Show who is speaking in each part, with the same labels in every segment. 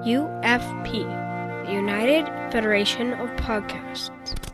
Speaker 1: UFP, the United Federation of Podcasts.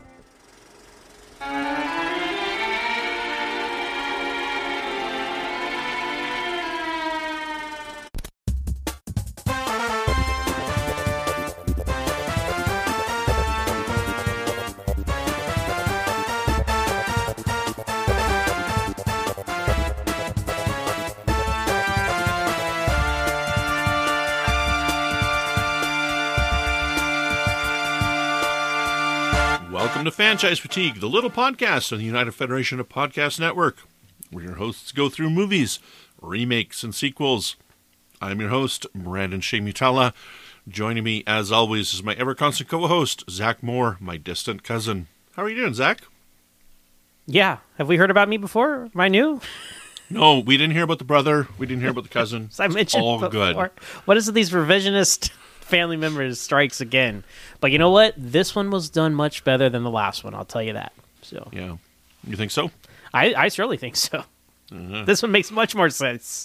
Speaker 2: Welcome to Franchise Fatigue, the little podcast on the United Federation of Podcast Network, where your hosts go through movies, remakes, and sequels. I'm your host, Brandon Shea Mutala. Joining me, as always, is my ever-constant co-host, Zach Moore, my distant cousin. How are you doing, Zach?
Speaker 3: Yeah. Have we heard about me before? Am I new?
Speaker 2: No, we didn't hear about the brother. We didn't hear about the cousin.
Speaker 3: I mentioned
Speaker 2: all
Speaker 3: before.
Speaker 2: Good.
Speaker 3: What is it, these revisionist family members strikes again? But you know what? This one was done much better than the last one. I'll tell you that. So
Speaker 2: Yeah. You think so?
Speaker 3: I surely think so. This one makes much more sense.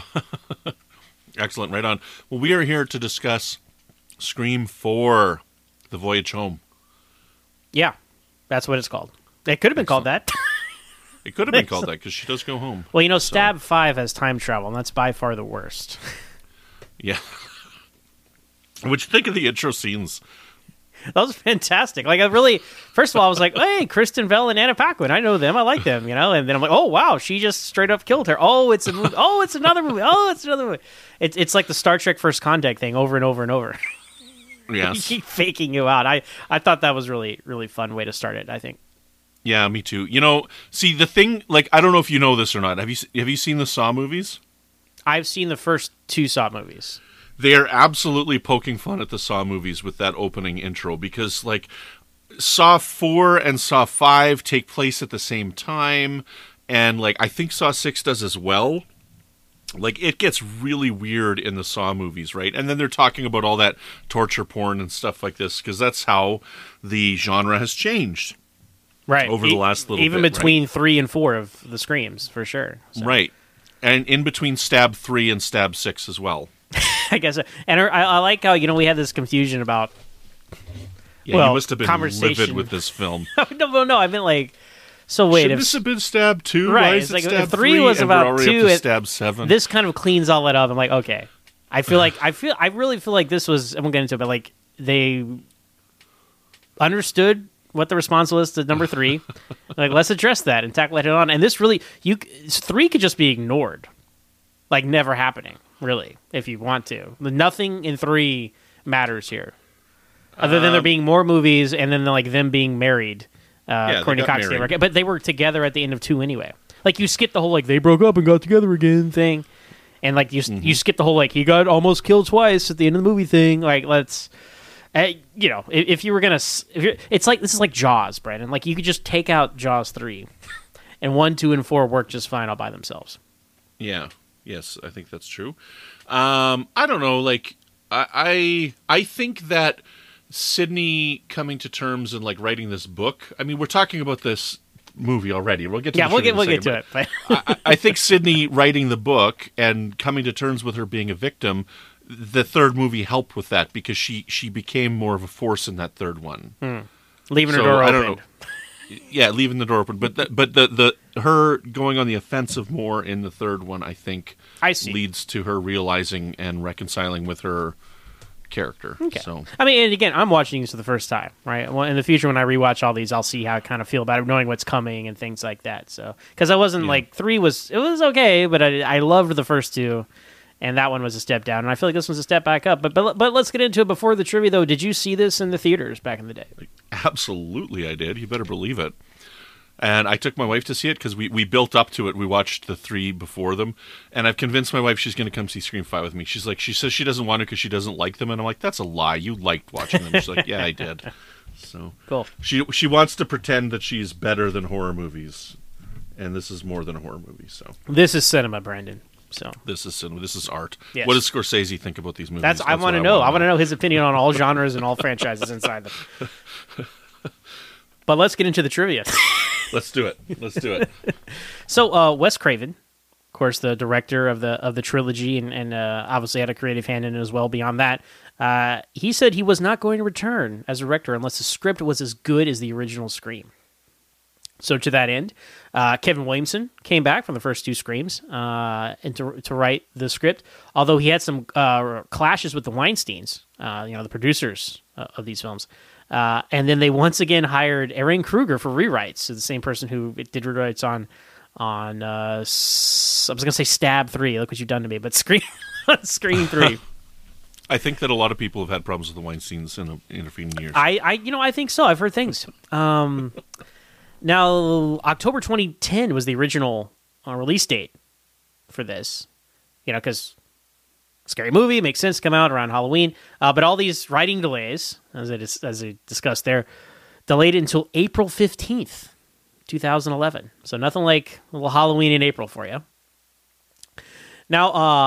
Speaker 2: Excellent. Right on. Well, we are here to discuss Scream 4, The Voyage Home.
Speaker 3: Yeah. That's what it's called. It could have been called that.
Speaker 2: It could have been called that because she does go home.
Speaker 3: Well, you know, Stab 5 has time travel, and that's by far the worst.
Speaker 2: Yeah. What'd you think of the intro scenes?
Speaker 3: That was fantastic. Like, first of all, I was like, hey, Kristen Bell and Anna Paquin. I know them. I like them, you know? And then I'm like, oh, wow, she just straight up killed her. Oh, it's a movie. Oh, it's another movie. Oh, it's another movie. It's like the Star Trek First Contact thing over and over and over.
Speaker 2: Yes.
Speaker 3: You keep faking you out. I thought that was really, really fun way to start it, I think.
Speaker 2: Yeah, me too. You know, see, the thing, like, I don't know if you know this or not. Have you seen the Saw movies?
Speaker 3: I've seen the first two Saw movies.
Speaker 2: They are absolutely poking fun at the Saw movies with that opening intro because, like, Saw 4 and Saw 5 take place at the same time, and, like, I think Saw 6 does as well. Like, it gets really weird in the Saw movies, right? And then they're talking about all that torture porn and stuff like this because that's how the genre has changed.
Speaker 3: Right.
Speaker 2: Over the last little
Speaker 3: even
Speaker 2: bit,
Speaker 3: between
Speaker 2: right?
Speaker 3: 3 and 4 of the Screams, for sure. So.
Speaker 2: Right. And in between Stab 3 and Stab 6 as well.
Speaker 3: I guess. And I like how, you know, we had this confusion about,
Speaker 2: Yeah, you must have been livid with this film.
Speaker 3: No, I meant like, so wait.
Speaker 2: Shouldn't this have been Stab 2?
Speaker 3: Right.
Speaker 2: Why is it
Speaker 3: like,
Speaker 2: Stab
Speaker 3: if 3 was
Speaker 2: and
Speaker 3: about
Speaker 2: we're already
Speaker 3: 2,
Speaker 2: up to Stab 7?
Speaker 3: This kind of cleans all that up. I'm like, okay. I really feel like this was, I won't get into it, but like, they understood what the response was to number 3. Like, let's address that and tackle it head on. And this really, 3 could just be ignored. Like, never happening, really, if you want to. Nothing in 3 matters here. Other than there being more movies and then, like, them being married. Courtney Cox, but they were together at the end of 2 anyway. Like, you skip the whole, like, they broke up and got together again thing. And, like, you skip the whole, like, he got almost killed twice at the end of the movie thing. Like, let's... you know, if you were gonna, it's like this is like Jaws, Brandon. Like you could just take out Jaws 3, and 1, 2, and 4 work just fine all by themselves.
Speaker 2: Yeah, yes, I think that's true. I don't know, like I think that Sydney coming to terms and like writing this book. I mean, we're talking about this movie already. We'll get to
Speaker 3: we'll get to it. But
Speaker 2: I think Sydney writing the book and coming to terms with her being a victim. The third movie helped with that because she became more of a force in that third one.
Speaker 3: Leaving her door open. I don't know.
Speaker 2: Yeah, leaving the door open. But the her going on the offensive more in the third one, I think, leads to her realizing and reconciling with her character.
Speaker 3: Okay.
Speaker 2: So
Speaker 3: I mean, and again, I'm watching this for the first time, right? Well, in the future, when I rewatch all these, I'll see how I kind of feel about it, knowing what's coming and things like that. So because I wasn't like 3 was okay, but I loved the first 2. And that one was a step down, and I feel like this one's a step back up. But let's get into it. Before the trivia, though, did you see this in the theaters back in the day?
Speaker 2: Absolutely, I did. You better believe it. And I took my wife to see it because we built up to it. We watched the 3 before them, and I've convinced my wife she's going to come see Scream 5 with me. She says she doesn't want to because she doesn't like them, and I'm like, that's a lie. You liked watching them. She's like, yeah, I did. So
Speaker 3: cool.
Speaker 2: She wants to pretend that she's better than horror movies, and this is more than a horror movie. So
Speaker 3: this is cinema, Brandon. So
Speaker 2: this is cinema. This is art.
Speaker 3: Yes.
Speaker 2: What does Scorsese think about these movies?
Speaker 3: I want to know. I want to know his opinion on all genres and all franchises inside them. But let's get into the trivia.
Speaker 2: Let's do it.
Speaker 3: So Wes Craven, of course, the director of the trilogy, and obviously had a creative hand in it as well. Beyond that, he said he was not going to return as a director unless the script was as good as the original Scream. So to that end, Kevin Williamson came back from the first two Screams and to write the script, although he had some clashes with the Weinsteins, the producers of these films. And then they once again hired Erin Kruger for rewrites, so the same person who did rewrites on I was going to say Stab 3, look what you've done to me, but Scream 3.
Speaker 2: I think that a lot of people have had problems with the Weinsteins in the intervening years.
Speaker 3: I think so. I've heard things. Now, October 2010 was the original release date for this, because scary movie, makes sense to come out around Halloween. But all these writing delays, as I discussed there, delayed it until April 15th, 2011. So nothing like a little Halloween in April for you. Now,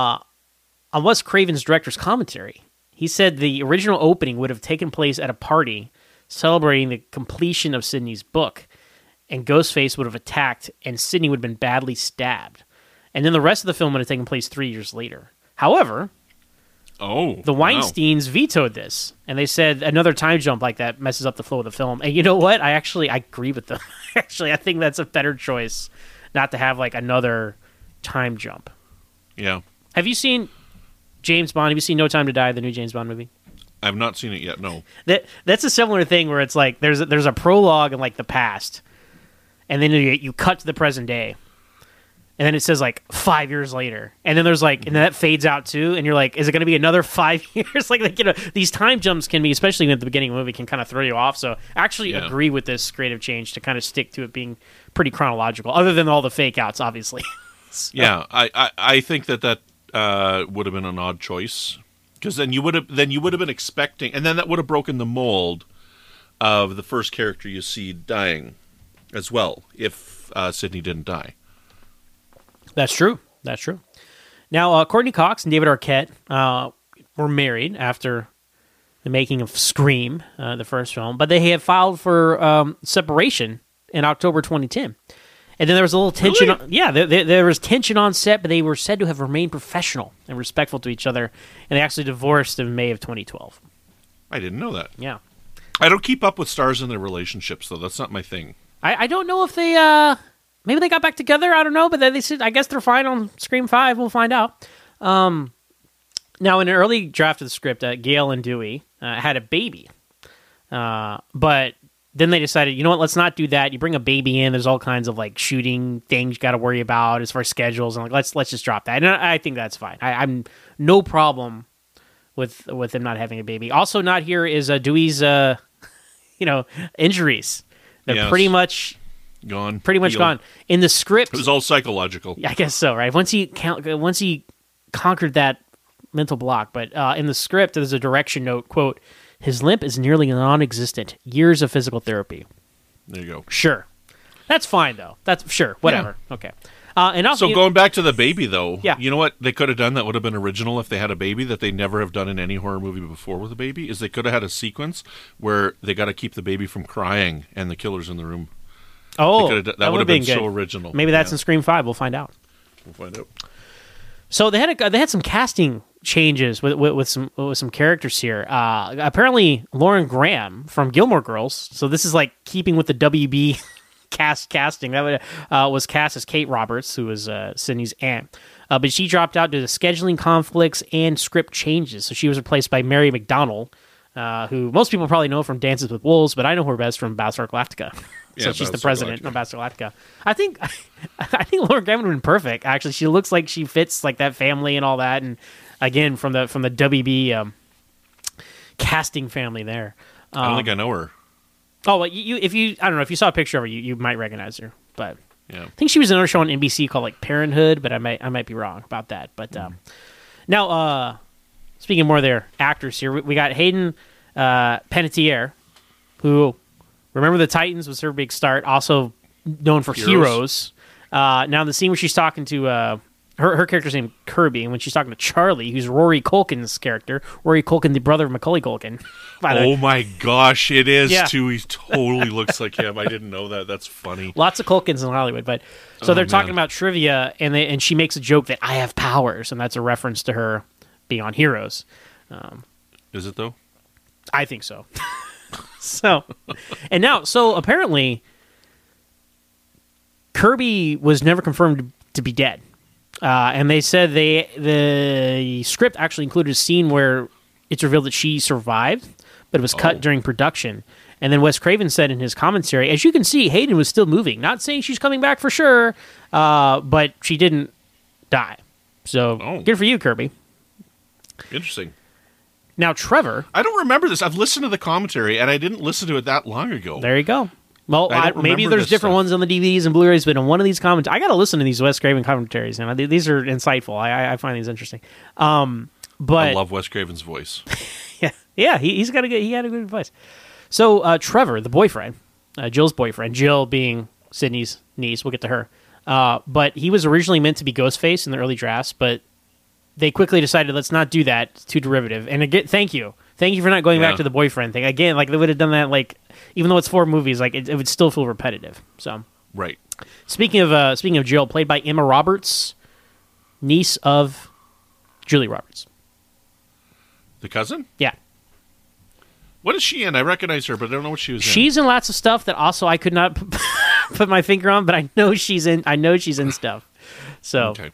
Speaker 3: on Wes Craven's director's commentary, he said the original opening would have taken place at a party celebrating the completion of Sidney's book, and Ghostface would have attacked, and Sidney would have been badly stabbed. And then the rest of the film would have taken place 3 years later. However, the Weinsteins vetoed this, and they said another time jump like that messes up the flow of the film. And you know what? I agree with them. Actually, I think that's a better choice, not to have like another time jump.
Speaker 2: Yeah.
Speaker 3: Have you seen James Bond? Have you seen No Time to Die, the new James Bond movie?
Speaker 2: I've not seen it yet, no.
Speaker 3: That's a similar thing where it's like there's a prologue in like the past, and then you cut to the present day, and then it says like 5 years later, and then there's like, and then that fades out too, and you're like, is it going to be another 5 years? These time jumps can be, especially at the beginning of the movie, can kind of throw you off. So I actually agree with this creative change to kind of stick to it being pretty chronological, other than all the fake outs, obviously. So.
Speaker 2: Yeah, I think that would have been an odd choice, because then you would have been expecting, and then that would have broken the mold of the first character you see dying as well, if Sidney didn't die.
Speaker 3: That's true. Now, Courtney Cox and David Arquette were married after the making of Scream, the first film, but they had filed for separation in October 2010. And then there was a little tension.
Speaker 2: Really?
Speaker 3: There was tension on set, but they were said to have remained professional and respectful to each other, and they actually divorced in May of 2012.
Speaker 2: I didn't know that.
Speaker 3: Yeah.
Speaker 2: I don't keep up with stars in their relationships, though. That's not my thing.
Speaker 3: I don't know if they... maybe they got back together. I don't know, but they said, I guess they're fine on Scream 5. We'll find out. Now, in an early draft of the script, Gail and Dewey had a baby. But then they decided, you know what, let's not do that. You bring a baby in, there's all kinds of like shooting things you got to worry about as far as schedules. And like, let's just drop that. And I think that's fine. I'm no problem with them not having a baby. Also not here is Dewey's, injuries. They're pretty much
Speaker 2: gone.
Speaker 3: Gone. In the script,
Speaker 2: it was all psychological.
Speaker 3: I guess so, right? Once he conquered that mental block, but in the script, there's a direction note, quote, "His limp is nearly non-existent. Years of physical therapy."
Speaker 2: There you go.
Speaker 3: Sure, that's fine though. That's sure, whatever. Yeah. Okay. And also,
Speaker 2: so going back to the baby though,
Speaker 3: yeah.
Speaker 2: You know what they could have done that would have been original if they had a baby that they never have done in any horror movie before with a baby, is they could have had a sequence where they got to keep the baby from crying and the killer's in the room.
Speaker 3: Oh,
Speaker 2: that would have been so original.
Speaker 3: Maybe that's in Scream 5. We'll find out. So they had some casting changes with some characters here. Apparently, Lauren Graham from Gilmore Girls. So this is like keeping with the WB casting. That was cast as Kate Roberts, who was Sidney's aunt. But she dropped out due to scheduling conflicts and script changes. So she was replaced by Mary McDonnell, who most people probably know from Dances with Wolves, but I know her best from Battlestar Galactica. So she's the president of Battlestar Galactica. I think Lauren Graham would have been perfect. Actually, she looks like she fits like that family and all that. And again, from the WB casting family there.
Speaker 2: I don't think I know her.
Speaker 3: Oh, well, I don't know if you saw a picture of her, you might recognize her. But
Speaker 2: yeah.
Speaker 3: I think she was in another show on NBC called like Parenthood, but I might be wrong about that. But now, speaking more of their actors here, we got Hayden Panettiere, who, remember the Titans was her big start, also known for Heroes. Now the scene where she's talking to her character's named Kirby, and when she's talking to Charlie, who's Rory Culkin's character, Rory Culkin, the brother of Macaulay Culkin. By the way.
Speaker 2: Oh my gosh, it is
Speaker 3: Yeah.
Speaker 2: too. He totally looks like him. I didn't know that. That's funny.
Speaker 3: Lots of Culkins in Hollywood, but so they're talking
Speaker 2: man.
Speaker 3: about trivia, and she makes a joke that I have powers, and that's a reference to her being on Heroes.
Speaker 2: Is it though?
Speaker 3: I think so. So apparently, Kirby was never confirmed to be dead, and they said the script actually included a scene where it's revealed that she survived, but it was cut during production. And then Wes Craven said in his commentary, as you can see, Hayden was still moving. Not saying she's coming back for sure, but she didn't die. So good for you, Kirby.
Speaker 2: Interesting.
Speaker 3: Now, Trevor.
Speaker 2: I don't remember this. I've listened to the commentary, and I didn't listen to it that long ago.
Speaker 3: There you go. Well,
Speaker 2: I don't
Speaker 3: maybe
Speaker 2: remember
Speaker 3: there's
Speaker 2: this
Speaker 3: different
Speaker 2: stuff.
Speaker 3: ones on the DVDs and Blu-rays, but in one of these commentaries, I got to listen to these Wes Craven commentaries, and these are insightful. I find these interesting. But
Speaker 2: I love Wes Craven's voice.
Speaker 3: yeah, he had a good voice. So Trevor, the boyfriend, Jill's boyfriend, Jill being Sydney's niece, we'll get to her. But he was originally meant to be Ghostface in the early drafts, but they quickly decided, let's not do that. It's too derivative. And again, thank you for not going back to the boyfriend thing. Again, like they would have done that, like even though it's 4 movies, like it would still feel repetitive. So
Speaker 2: Right.
Speaker 3: speaking of Jill, played by Emma Roberts, niece of Julie Roberts.
Speaker 2: The cousin?
Speaker 3: Yeah.
Speaker 2: What is she in? I recognize her, but I don't know what she was in.
Speaker 3: She's in lots of stuff that also I could not put my finger on, but I know she's in stuff. So
Speaker 2: Okay.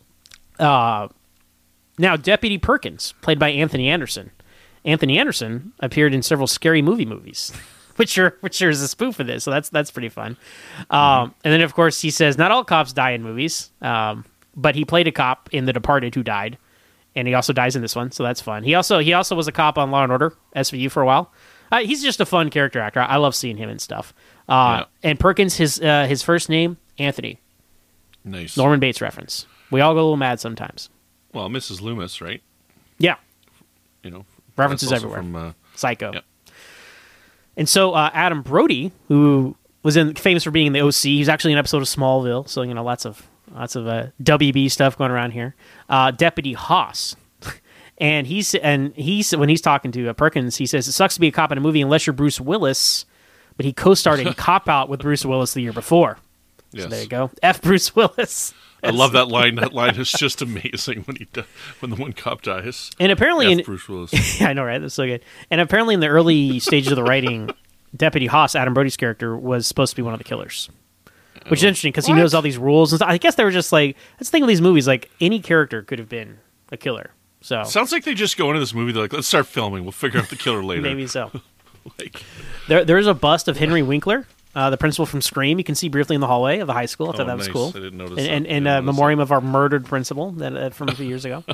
Speaker 3: now Deputy Perkins, played by Anthony Anderson. Anthony Anderson appeared in several Scary Movie movies, which is a spoof of this, so that's pretty fun. And then of course he says not all cops die in movies, but he played a cop in The Departed who died, and he also dies in this one, so that's fun. He also was a cop on Law and Order SVU for a while. He's just a fun character actor. I love seeing him and stuff. And Perkins, his first name Anthony.
Speaker 2: Nice.
Speaker 3: Norman Bates reference. We all go a little mad sometimes.
Speaker 2: Well, Mrs. Loomis, right?
Speaker 3: Yeah,
Speaker 2: You know,
Speaker 3: references
Speaker 2: that's also
Speaker 3: everywhere.
Speaker 2: From,
Speaker 3: Psycho.
Speaker 2: Yep.
Speaker 3: And so Adam Brody, who was famous for being in the OC, he's actually in an episode of Smallville. So lots of WB stuff going around here. Deputy Haas, and he's when he's talking to Perkins, he says it sucks to be a cop in a movie unless you're Bruce Willis, but he co-starred in Cop Out with Bruce Willis the year before.
Speaker 2: yes.
Speaker 3: So there you go. F Bruce Willis.
Speaker 2: I love that line. That line is just amazing when the one cop dies.
Speaker 3: And apparently,
Speaker 2: F. Bruce Willis.
Speaker 3: I know, right? That's so good. And apparently, in the early stages of the writing, Deputy Haas, Adam Brody's character, was supposed to be one of the killers. Which is interesting because he knows all these rules and stuff. I guess they were just like, that's the thing with these movies, like any character could have been a killer. So
Speaker 2: Sounds like they just go into this movie. They're like, let's start filming. We'll figure out the killer later.
Speaker 3: maybe so.
Speaker 2: Like,
Speaker 3: There is a bust of Henry Winkler, the principal from Scream. You can see briefly in the hallway of the high school. I thought that was
Speaker 2: nice.
Speaker 3: cool.
Speaker 2: I didn't notice
Speaker 3: And
Speaker 2: that.
Speaker 3: in
Speaker 2: Didn't notice
Speaker 3: memoriam of our murdered principal from a few years ago.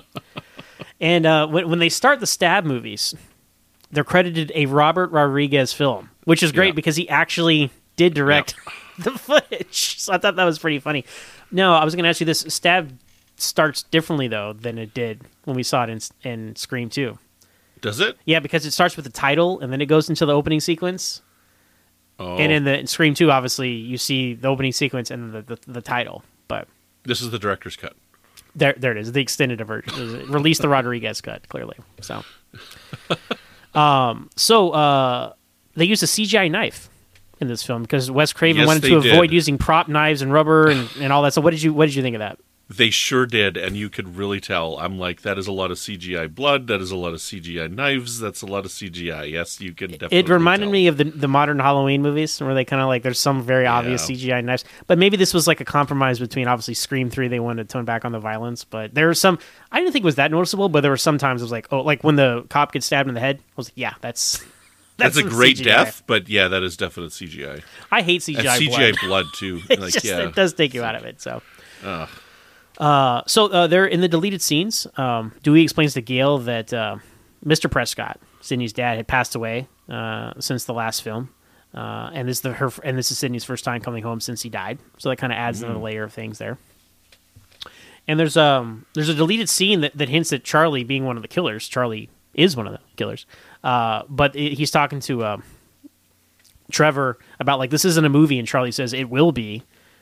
Speaker 3: And when they start the Stab movies, they're credited a Robert Rodriguez film, which is great
Speaker 2: Yeah.
Speaker 3: because he actually did direct the footage. So I thought that was pretty funny. No, I was going to ask you this. Stab starts differently, though, than it did when we saw it in Scream 2.
Speaker 2: Does it?
Speaker 3: Yeah, because it starts with the title, and then it goes into the opening sequence.
Speaker 2: Oh,
Speaker 3: And in Scream 2, obviously, you see the opening sequence and the title. But
Speaker 2: this is the director's cut.
Speaker 3: there it is, the extended version. Release the Rodriguez cut, clearly. So, they used a CGI knife in this film because Wes Craven
Speaker 2: Yes,
Speaker 3: wanted
Speaker 2: they
Speaker 3: to avoid
Speaker 2: did.
Speaker 3: using prop knives and rubber and all that. So, what did you think of that?
Speaker 2: They sure did, and you could really tell. I'm like, that is a lot of CGI blood. That is a lot of CGI knives. That's a lot of CGI. Yes, you can definitely
Speaker 3: It reminded
Speaker 2: tell.
Speaker 3: me of the modern Halloween movies where they kind of like there's some very obvious CGI knives, but maybe this was like a compromise between obviously Scream 3. They wanted to tone back on the violence, but there were some. I didn't think it was that noticeable, but there were some times it was like, oh, like when the cop gets stabbed in the head. I was like, yeah, that's
Speaker 2: That's a
Speaker 3: some
Speaker 2: great
Speaker 3: CGI.
Speaker 2: death, but yeah, that is definite CGI.
Speaker 3: I hate CGI.
Speaker 2: And CGI
Speaker 3: blood.
Speaker 2: blood too.
Speaker 3: It
Speaker 2: Like,
Speaker 3: just,
Speaker 2: yeah,
Speaker 3: it does take you out of it. So.
Speaker 2: Ugh.
Speaker 3: So they're in the deleted scenes. Dewey explains to Gail that Mr. Prescott, Sydney's dad, had passed away since the last film, and this is Sydney's first time coming home since he died. So that kind of adds another layer of things there. And there's a deleted scene that hints at Charlie being one of the killers. Charlie is one of the killers, but he's talking to Trevor about like this isn't a movie, and Charlie says it will be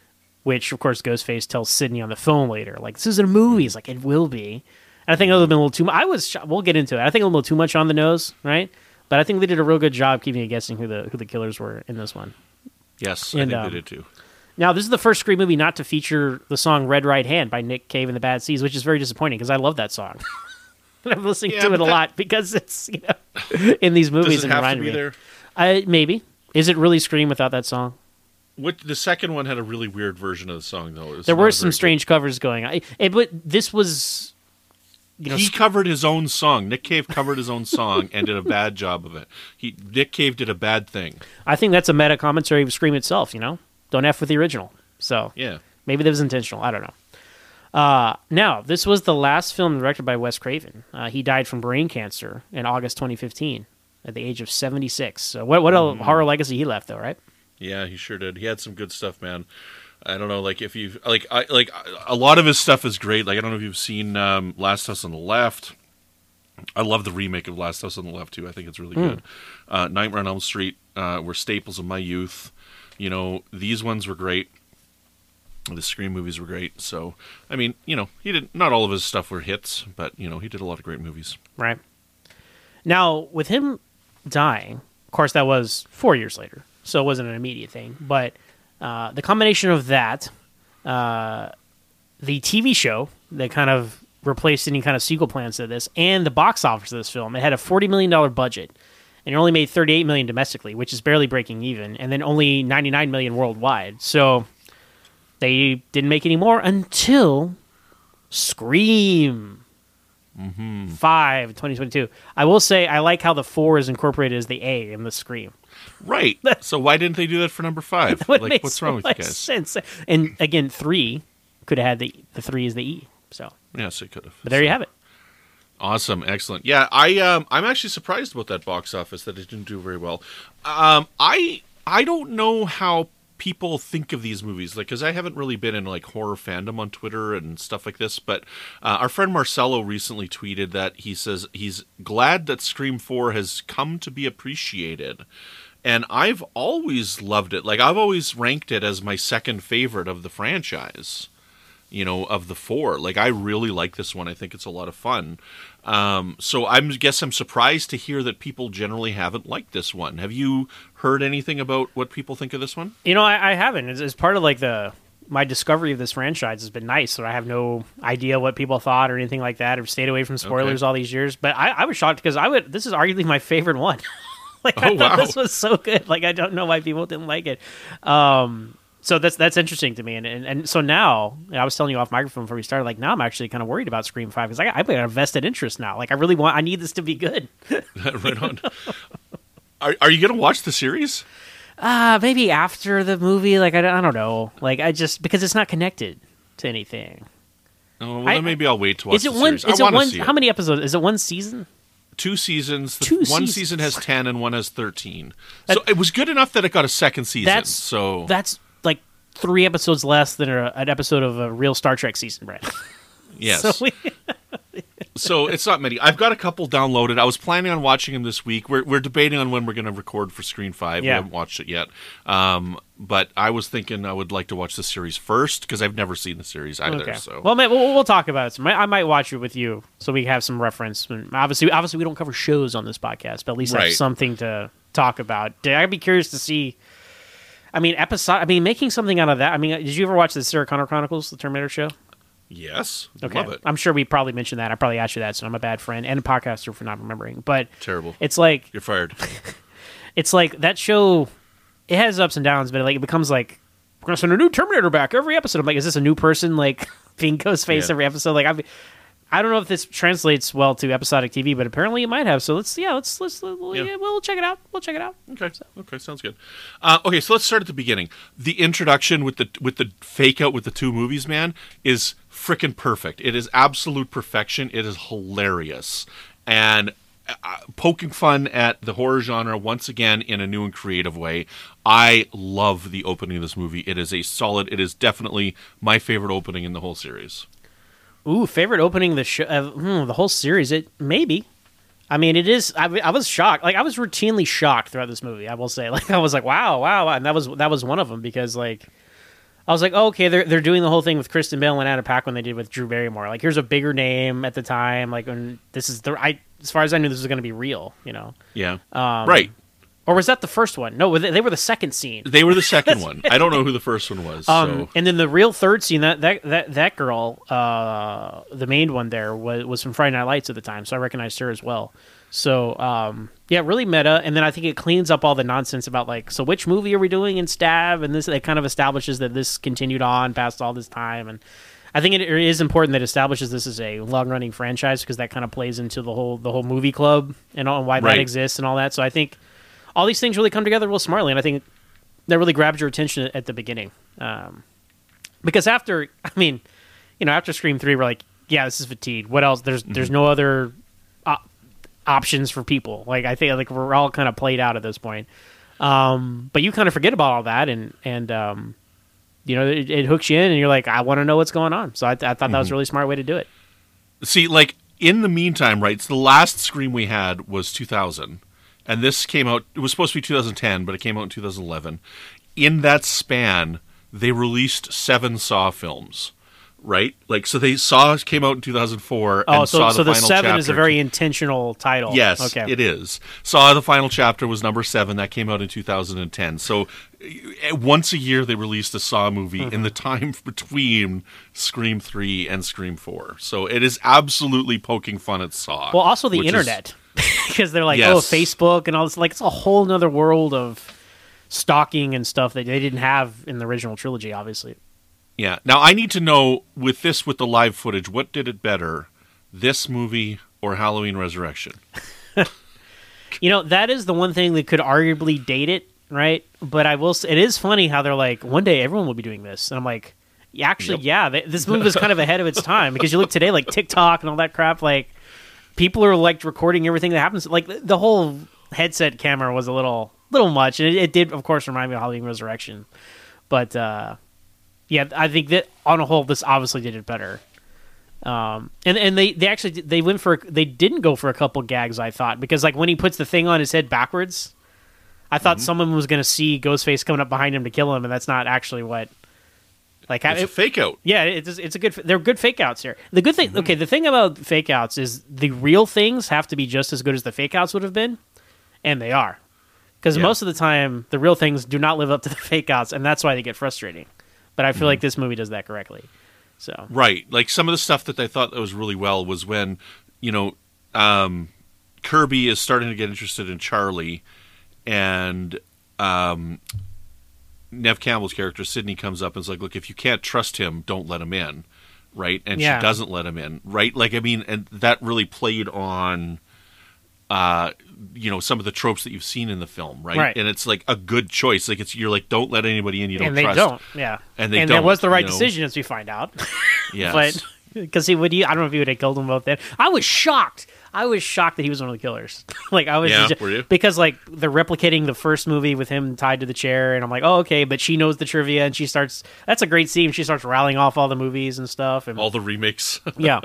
Speaker 3: which of course Ghostface tells Sidney on the phone later, like, this isn't a movie. It's like, it will be. And I think it would have been a little too much. We'll get into it. I think a little too much on the nose, right? But I think they did a real good job keeping you guessing who the killers were in this one.
Speaker 2: Yes,
Speaker 3: And,
Speaker 2: I think they did too.
Speaker 3: Now, this is the first Scream movie not to feature the song Red Right Hand by Nick Cave and the Bad Seeds, which is very disappointing because I love that song. And I'm listening to it a lot because it's, in these movies.
Speaker 2: Does it have to
Speaker 3: reminded
Speaker 2: be
Speaker 3: me.
Speaker 2: there?
Speaker 3: Maybe. Is it really Scream without that song?
Speaker 2: The second one had a really weird version of the song, though.
Speaker 3: There were some strange covers going on. But this was...
Speaker 2: he covered his own song. Nick Cave covered his own song and did a bad job of it. Nick Cave did a bad thing.
Speaker 3: I think that's a meta commentary of Scream itself, Don't F with the original. So
Speaker 2: yeah,
Speaker 3: maybe that was intentional. I don't know. Now, this was the last film directed by Wes Craven. He died from brain cancer in August 2015 at the age of 76. So what a horror legacy he left, though, right?
Speaker 2: Yeah, he sure did. He had some good stuff, man. I don't know, like if you like a lot of his stuff is great. Like I don't know if you've seen Last House on the Left. I love the remake of Last House on the Left too. I think it's really good. Nightmare on Elm Street were staples of my youth. These ones were great. The Scream movies were great. So I mean, he did not all of his stuff were hits, but he did a lot of great movies.
Speaker 3: Right. Now with him dying, of course, that was 4 years later, so it wasn't an immediate thing, but. The combination of that, the TV show that kind of replaced any kind of sequel plans to this, and the box office of this film, it had a $40 million budget, and it only made $38 million domestically, which is barely breaking even, and then only $99 million worldwide. So they didn't make any more until Scream 5, 2022. I will say I like how the 4 is incorporated as the A in the Scream.
Speaker 2: Right. So why didn't they do that for number 5? Like, what's wrong with you guys?
Speaker 3: Sense. And again, 3 could have had the 3 is the E. So
Speaker 2: yes, it could have.
Speaker 3: But there you have it.
Speaker 2: Awesome, excellent. Yeah, I'm actually surprised about that box office that it didn't do very well. I don't know how people think of these movies, like, because I haven't really been in like horror fandom on Twitter and stuff like this, but our friend Marcelo recently tweeted that he says he's glad that Scream 4 has come to be appreciated. And I've always loved it. Like, I've always ranked it as my second favorite of the franchise, of the 4. Like, I really like this one. I think it's a lot of fun. So I guess I'm surprised to hear that people generally haven't liked this one. Have you heard anything about what people think of this one?
Speaker 3: I haven't. It's part of like my discovery of this franchise has been nice, so I have no idea what people thought or anything like that. I've stayed away from spoilers all these years. But I was shocked because this is arguably my favorite one. Like, I thought this was so good. Like, I don't know why people didn't like it. So that's interesting to me. And so now, I was telling you off microphone before we started, like, now I'm actually kind of worried about Scream 5 because I've got a vested interest now. Like, I need this to be good.
Speaker 2: Right on. Are you going to watch the series?
Speaker 3: Maybe after the movie. Like, I don't know. Like, because it's not connected to anything.
Speaker 2: Oh, well, then maybe I'll wait to watch the series.
Speaker 3: How many episodes? Is it one season?
Speaker 2: 2 seasons.
Speaker 3: One
Speaker 2: season has 10 and one has 13. So it was good enough that it got a second season.
Speaker 3: That's like 3 episodes less than an episode of a real Star Trek season, Brad.
Speaker 2: Yes. So it's not many. I've got a couple downloaded. I was planning on watching them this week. We're debating on when we're going to record for Screen 5.
Speaker 3: Yeah.
Speaker 2: We haven't watched it yet. But I was thinking I would like to watch the series first because I've never seen the series either.
Speaker 3: Okay.
Speaker 2: So.
Speaker 3: Well, we'll talk about it. I might watch it with you so we have some reference. Obviously, we don't cover shows on this podcast, but at least have something to talk about. I'd be curious to see. Making something out of that. Did you ever watch the Sarah Connor Chronicles, the Terminator show?
Speaker 2: Yes.
Speaker 3: Okay.
Speaker 2: Love it.
Speaker 3: I'm sure we probably mentioned that. I probably asked you that, so I'm a bad friend and a podcaster for not remembering. But
Speaker 2: terrible.
Speaker 3: It's like
Speaker 2: you're fired.
Speaker 3: It's like that show. It has ups and downs, but it becomes like we're gonna send a new Terminator back every episode. I'm like, is this a new person like being Ghostface every episode? Like, I don't know if this translates well to episodic TV, but apparently it might have. So we'll check it out. We'll check it out.
Speaker 2: Okay, sounds good. Okay, so let's start at the beginning. The introduction with the fake out with the 2 movies, man, is frickin' perfect. It is absolute perfection. It is hilarious and poking fun at the horror genre once again in a new and creative way. I love the opening of this movie. It is definitely my favorite opening in the whole series.
Speaker 3: Ooh, favorite opening of the show, the whole series. It maybe. It is. I was shocked. Like, I was routinely shocked throughout this movie. I will say, like, I was like, wow, and that was one of them because, like, I was like, oh, okay, they're doing the whole thing with Kristen Bell and Anna Paquin they did with Drew Barrymore. Like, here's a bigger name at the time. Like, when this is as far as I knew, this was going to be real.
Speaker 2: Yeah. Right.
Speaker 3: Or was that the first one? No, they were the second scene.
Speaker 2: They were the second one. I don't know who the first one was. So.
Speaker 3: And then the real third scene, that girl, the main one there was from Friday Night Lights at the time, so I recognized her as well. So yeah, really meta. And then I think it cleans up all the nonsense about like, so which movie are we doing in Stab? And this, it kind of establishes that this continued on past all this time. And I think it is important that it establishes this is a long running franchise, because that kind of plays into the whole movie club and why that exists and all that. So I think all these things really come together real smartly, and I think that really grabs your attention at the beginning. Because after Scream 3, we're like, yeah, this is fatigued. What else? There's no other options for people. Like, I think like we're all kind of played out at this point. But you kind of forget about all that, and it hooks you in, and you're like, I want to know what's going on. So I thought that was a really smart way to do it.
Speaker 2: See, like, in the meantime, right, so the last Scream we had was 2000. And this came out, it was supposed to be 2010, but it came out in 2011. In that span, they released 7 Saw films, right? Like, so Saw came out in 2004, and Saw the final chapter. So the 7
Speaker 3: is a very intentional title.
Speaker 2: Yes,
Speaker 3: okay.
Speaker 2: It is. Saw the final chapter was number 7. That came out in 2010. So once a year, they released a Saw movie in the time between Scream 3 and Scream 4. So it is absolutely poking fun at Saw.
Speaker 3: Well, also the internet. Because they're like, oh, Facebook and all this. Like, it's a whole nother world of stalking and stuff that they didn't have in the original trilogy, obviously.
Speaker 2: Yeah. Now, I need to know, with the live footage, what did it better, this movie or Halloween Resurrection?
Speaker 3: That is the one thing that could arguably date it, right? But I will say, it is funny how they're like, one day everyone will be doing this. And I'm like, yeah, actually, this movie is kind of ahead of its time. Because you look today, like TikTok and all that crap, like, people are like recording everything that happens. Like, the whole headset camera was a little much, and it did, of course, remind me of Halloween Resurrection. But yeah, I think that on a whole, this obviously did it better. And they went for, they didn't go for a couple gags, I thought, because like when he puts the thing on his head backwards, I thought someone was going to see Ghostface coming up behind him to kill him, and that's not actually what. Like,
Speaker 2: it's a fake out.
Speaker 3: Yeah, it's a good. They're good fake outs here. The good thing, the thing about fake outs is the real things have to be just as good as the fake outs would have been, and they are, because most of the time the real things do not live up to the fake outs, and that's why they get frustrating. But I feel like this movie does that correctly. So
Speaker 2: right, like some of the stuff that I thought that was really well was when Kirby is starting to get interested in Charlie, and Nev Campbell's character, Sydney, comes up and is like, look, if you can't trust him, don't let him in, right? And she doesn't let him in, right? Like, I mean, and that really played on, some of the tropes that you've seen in the film, right? And it's like a good choice. Like, you're like, don't let anybody in you don't trust.
Speaker 3: And they don't, yeah.
Speaker 2: And they don't.
Speaker 3: And that was the right decision, as we find out.
Speaker 2: Yes.
Speaker 3: But, because I don't know if he would have killed them both then. I was shocked that he was one of the killers. Like, I was,
Speaker 2: were you?
Speaker 3: Because like they're replicating the first movie with him tied to the chair, and I'm like, oh, okay, but she knows the trivia, and she starts. That's a great scene. She starts rattling off all the movies and stuff, and
Speaker 2: all the remakes.
Speaker 3: Yeah,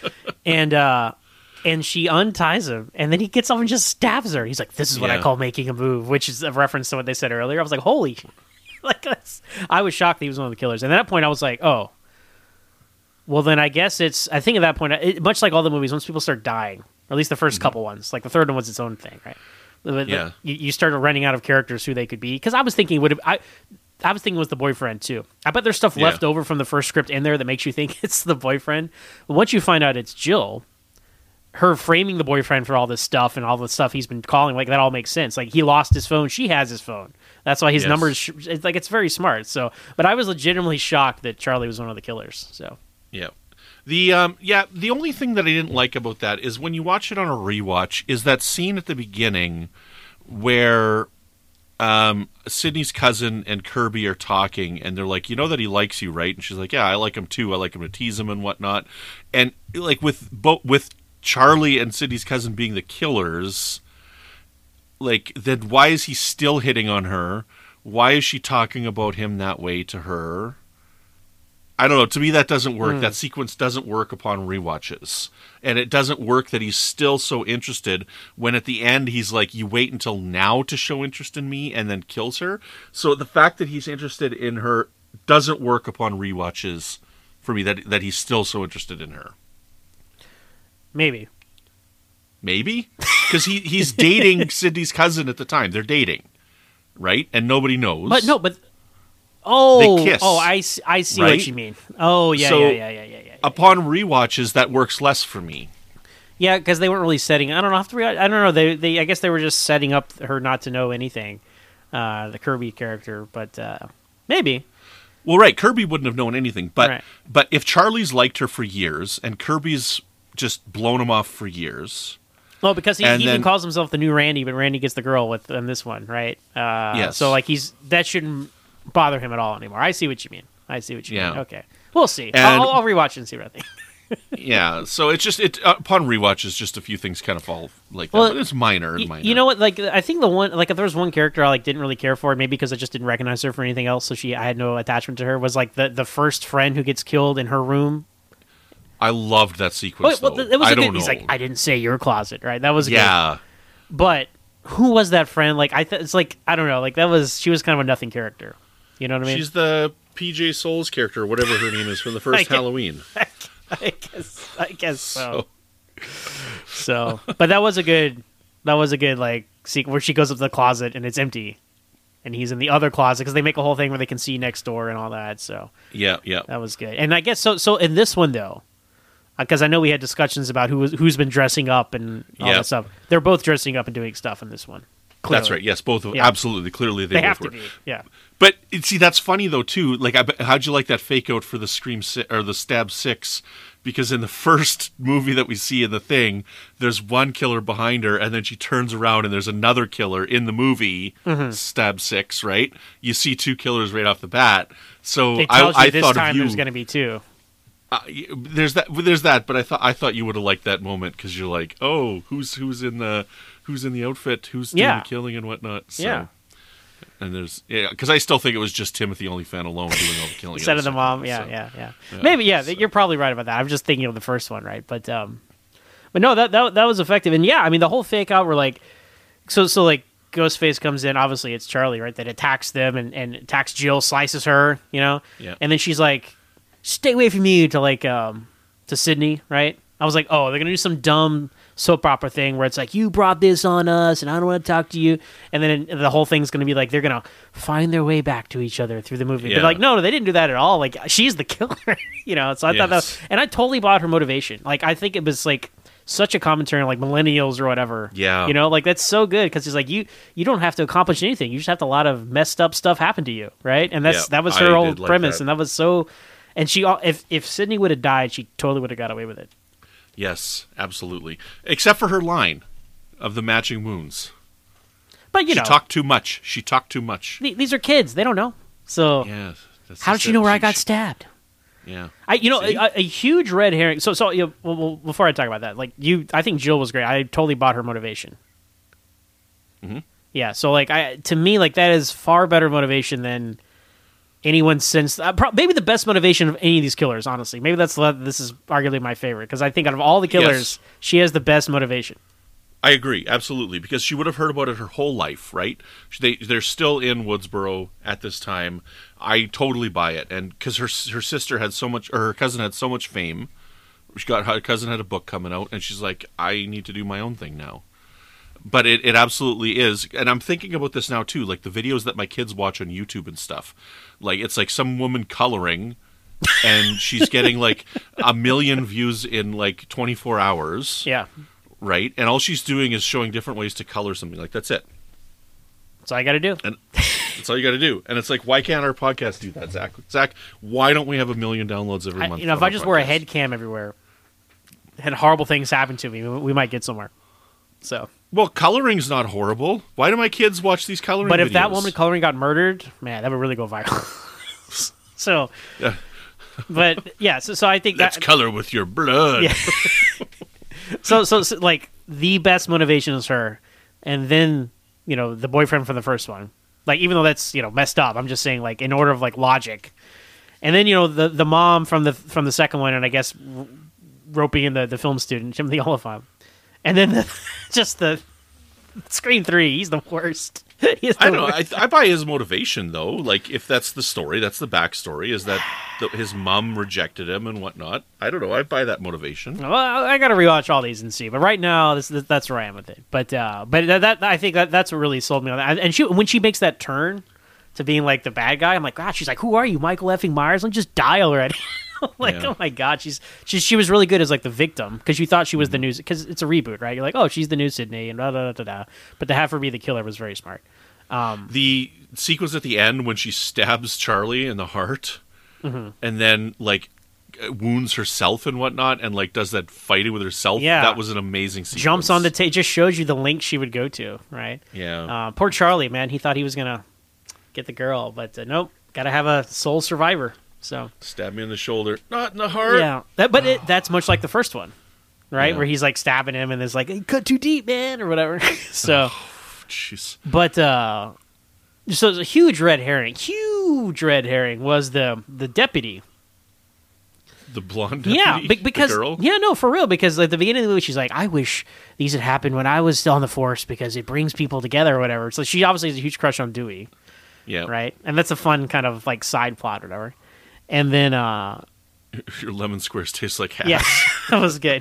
Speaker 3: and she unties him, and then he gets up and just stabs her. He's like, "This is what I call making a move," which is a reference to what they said earlier. I was like, "Holy!" I was shocked that he was one of the killers, and at that point, I was like, "Oh." Well, then I guess I think at that point, much like all the movies, once people start dying, or at least the first couple ones, like the third one was its own thing, right? You started running out of characters who they could be. Because I was thinking, I was thinking it was the boyfriend, too. I bet there's stuff left over from the first script in there that makes you think it's the boyfriend. But once you find out it's Jill, her framing the boyfriend for all this stuff and all the stuff he's been calling, like, that all makes sense. Like, he lost his phone, she has his phone. That's why his numbers, it's very smart. So, but I was legitimately shocked that Charlie was one of the killers, so...
Speaker 2: Yeah. The only thing that I didn't like about that is when you watch it on a rewatch is that scene at the beginning where Sydney's cousin and Kirby are talking, and they're like, you know that he likes you, right? And she's like, yeah, I like him too. I like him to tease him and whatnot. And like with Charlie and Sydney's cousin being the killers, like, then why is he still hitting on her? Why is she talking about him that way to her? I don't know. To me, that doesn't work. That sequence doesn't work upon rewatches. And it doesn't work that he's still so interested when at the end he's like, you wait until now to show interest in me, and then kills her. So the fact that he's interested in her doesn't work upon rewatches for me, that he's still so interested in her.
Speaker 3: Maybe.
Speaker 2: Because he's dating Sydney's cousin at the time. They're dating, right? And nobody knows.
Speaker 3: But
Speaker 2: they kiss.
Speaker 3: Oh, I see
Speaker 2: right?
Speaker 3: what you mean. Oh, yeah,
Speaker 2: So,
Speaker 3: yeah.
Speaker 2: Upon rewatches, that works less for me.
Speaker 3: Yeah, because they weren't really setting. I don't know. I don't know. They I guess they were just setting up her not to know anything. The Kirby character, but maybe.
Speaker 2: Well, right. Kirby wouldn't have known anything, but
Speaker 3: Right.
Speaker 2: but if Charlie's liked her for years and Kirby's just blown him off for years.
Speaker 3: Well, because he
Speaker 2: And
Speaker 3: even
Speaker 2: then-
Speaker 3: calls himself the new Randy, but Randy gets the girl in this one, right?
Speaker 2: Yes.
Speaker 3: So like that shouldn't bother him at all anymore. I see what you mean.
Speaker 2: Yeah.
Speaker 3: mean. Okay, we'll see.
Speaker 2: And-
Speaker 3: I'll rewatch and see what I think.
Speaker 2: Yeah, so it's just upon rewatches, just a few things kind of fall like that.
Speaker 3: Well,
Speaker 2: But it's minor and minor.
Speaker 3: You know what? Like, I think the one, like, if there was one character I didn't really care for, maybe because I just didn't recognize her for anything else, so I had no attachment to her. Was like the first friend who gets killed in her room.
Speaker 2: I loved that sequence.
Speaker 3: Well,
Speaker 2: though.
Speaker 3: it was
Speaker 2: I
Speaker 3: a
Speaker 2: don't
Speaker 3: good.
Speaker 2: know.
Speaker 3: He's like, I didn't say your closet, right? That was
Speaker 2: yeah,
Speaker 3: good. But who was that friend? Like, it's like I don't know. Like she was kind of a nothing character. You know what I mean?
Speaker 2: she's the PJ Souls character, or whatever her name is from the first Halloween.
Speaker 3: I guess so. So, but that was a good like sequence where she goes up to the closet and it's empty, and he's in the other closet because they make a whole thing where they can see next door and all that. So
Speaker 2: Yeah.
Speaker 3: that was good. And I guess so. So in this one though, because I know we had discussions about who's been dressing up and all
Speaker 2: Yeah.
Speaker 3: that stuff. They're both dressing up and doing stuff in this one. Clearly.
Speaker 2: That's right. Yes, both of
Speaker 3: Yeah.
Speaker 2: absolutely. Clearly,
Speaker 3: They
Speaker 2: both
Speaker 3: have
Speaker 2: were.
Speaker 3: to be. Yeah.
Speaker 2: But see, that's funny though too. Like, how'd you like that fake out for the or the Stab 6? Because in the first movie that we see in the thing, there's one killer behind her, and then she turns around and there's another killer in the movie, Stab 6. Right? You see two killers right off the bat. So
Speaker 3: It tells you
Speaker 2: I
Speaker 3: this
Speaker 2: thought
Speaker 3: time
Speaker 2: of you.
Speaker 3: there's going to be two.
Speaker 2: There's that. But I thought you would have liked that moment because you're like, oh, who's in the outfit? Who's doing
Speaker 3: Yeah.
Speaker 2: the killing and whatnot? So.
Speaker 3: Yeah.
Speaker 2: And because I still think it was just Timothy Olyphant alone doing all the killing
Speaker 3: Instead of the mom, yeah. Maybe, you're probably right about that. I'm just thinking of the first one, right? But no, that was effective, and yeah, I mean the whole fake out were like, so like Ghostface comes in, obviously it's Charlie, right? That attacks them and attacks Jill, slices her,
Speaker 2: Yeah.
Speaker 3: and then she's like, "Stay away from me," to Sydney, right? I was like, oh, they're gonna do some dumb soap opera thing where it's like, you brought this on us and I don't want to talk to you, and then the whole thing's going to be like they're going to find their way back to each other through the movie.
Speaker 2: Yeah.
Speaker 3: But like, no, they didn't do that at all. Like, she's the killer. So I thought that, and I totally bought her motivation. Like, I think it was like such a commentary on like millennials or whatever.
Speaker 2: Yeah.
Speaker 3: Like that's so good because it's like you don't have to accomplish anything. You just have to a lot of messed up stuff happen to you, right? And that was her
Speaker 2: I
Speaker 3: whole
Speaker 2: did like
Speaker 3: premise,
Speaker 2: that.
Speaker 3: and that was so. And she, if Sydney would have died, she totally would have got away with it.
Speaker 2: Yes, absolutely. Except for her line of the matching wounds.
Speaker 3: But
Speaker 2: She talked too much. She talked too much.
Speaker 3: These are kids; they don't know. So
Speaker 2: Yeah.
Speaker 3: how did she know where I got stabbed?
Speaker 2: Yeah.
Speaker 3: A huge red herring. So well, before I talk about that, I think Jill was great. I totally bought her motivation.
Speaker 2: Mm-hmm.
Speaker 3: Yeah. So to me, that is far better motivation than anyone since maybe the best motivation of any of these killers. Honestly, maybe this is arguably my favorite because I think out of all the killers, she has the best motivation.
Speaker 2: I agree, absolutely, because she would have heard about it her whole life, right? They're still in Woodsboro at this time. I totally buy it, and because her sister had so much, or her cousin had so much fame, her cousin had a book coming out, and she's like, I need to do my own thing now. But it absolutely is, and I'm thinking about this now too, like the videos that my kids watch on YouTube and stuff. Like it's like some woman coloring, and she's getting like 1 million views in like 24 hours.
Speaker 3: Yeah.
Speaker 2: Right? And all she's doing is showing different ways to color something. Like, that's it.
Speaker 3: That's all I got to do.
Speaker 2: And that's all you got to do. And it's like, why can't our podcast do that, Zach? Zach, why don't we have 1 million downloads every month?
Speaker 3: If I just wore a head cam everywhere, had horrible things happen to me, we might get somewhere. So,
Speaker 2: well, coloring's not horrible. Why do my kids watch these coloring
Speaker 3: but if
Speaker 2: videos?
Speaker 3: that woman coloring got murdered, man, that would really go viral. So,
Speaker 2: Yeah.
Speaker 3: but yeah, so I think
Speaker 2: Let's color with your blood.
Speaker 3: Yeah. So like the best motivation is her, and then the boyfriend from the first one. Like even though that's messed up, I'm just saying like in order of like logic, and then the mom from the second one, and I guess roping in the film student Timothy Olyphant, and then just the Scream 3, he's the worst. He's the
Speaker 2: I don't know.
Speaker 3: worst.
Speaker 2: I buy his motivation though. Like if that's the story, that's the backstory. Is that his mom rejected him and whatnot? I don't know. I buy that motivation.
Speaker 3: Well, I got to rewatch all these and see. But right now, that's where I am with it. But that I think that's what really sold me on that. And when she makes that turn to being like the bad guy, I'm like, God, she's like, who are you, Michael effing Myers? Let's just die already. Like,
Speaker 2: Yeah.
Speaker 3: oh my God, she was really good as like the victim because you thought she was the new, because it's a reboot, right? You're like, oh, she's the new Sydney and da da da da. But to have her be the killer was very smart.
Speaker 2: The sequence at the end when she stabs Charlie in the heart, and then like wounds herself and whatnot, and like does that fighting with herself.
Speaker 3: Yeah.
Speaker 2: That was an amazing sequence.
Speaker 3: Jumps on the tape, just shows you the link she would go to, right?
Speaker 2: Yeah.
Speaker 3: Poor Charlie, man. He thought he was gonna get the girl, but nope. Got to have a sole survivor. So
Speaker 2: Stab me in the shoulder, not in the heart.
Speaker 3: yeah, that's much like the first one, right?
Speaker 2: Yeah.
Speaker 3: Where he's like stabbing him, and there's like, "You cut too deep, man," or whatever. So,
Speaker 2: Jeez.
Speaker 3: but so it's a huge red herring. Huge red herring was the deputy.
Speaker 2: The blonde
Speaker 3: Yeah,
Speaker 2: deputy?
Speaker 3: because
Speaker 2: the girl?
Speaker 3: yeah, no, for real. Because at the beginning of the movie, she's like, "I wish these had happened when I was still on the force because it brings people together or whatever." So she obviously has a huge crush on Dewey,
Speaker 2: Yeah.
Speaker 3: right? And that's a fun kind of like side plot or whatever. And then,
Speaker 2: Your lemon squares taste like hash.
Speaker 3: yeah, that was good.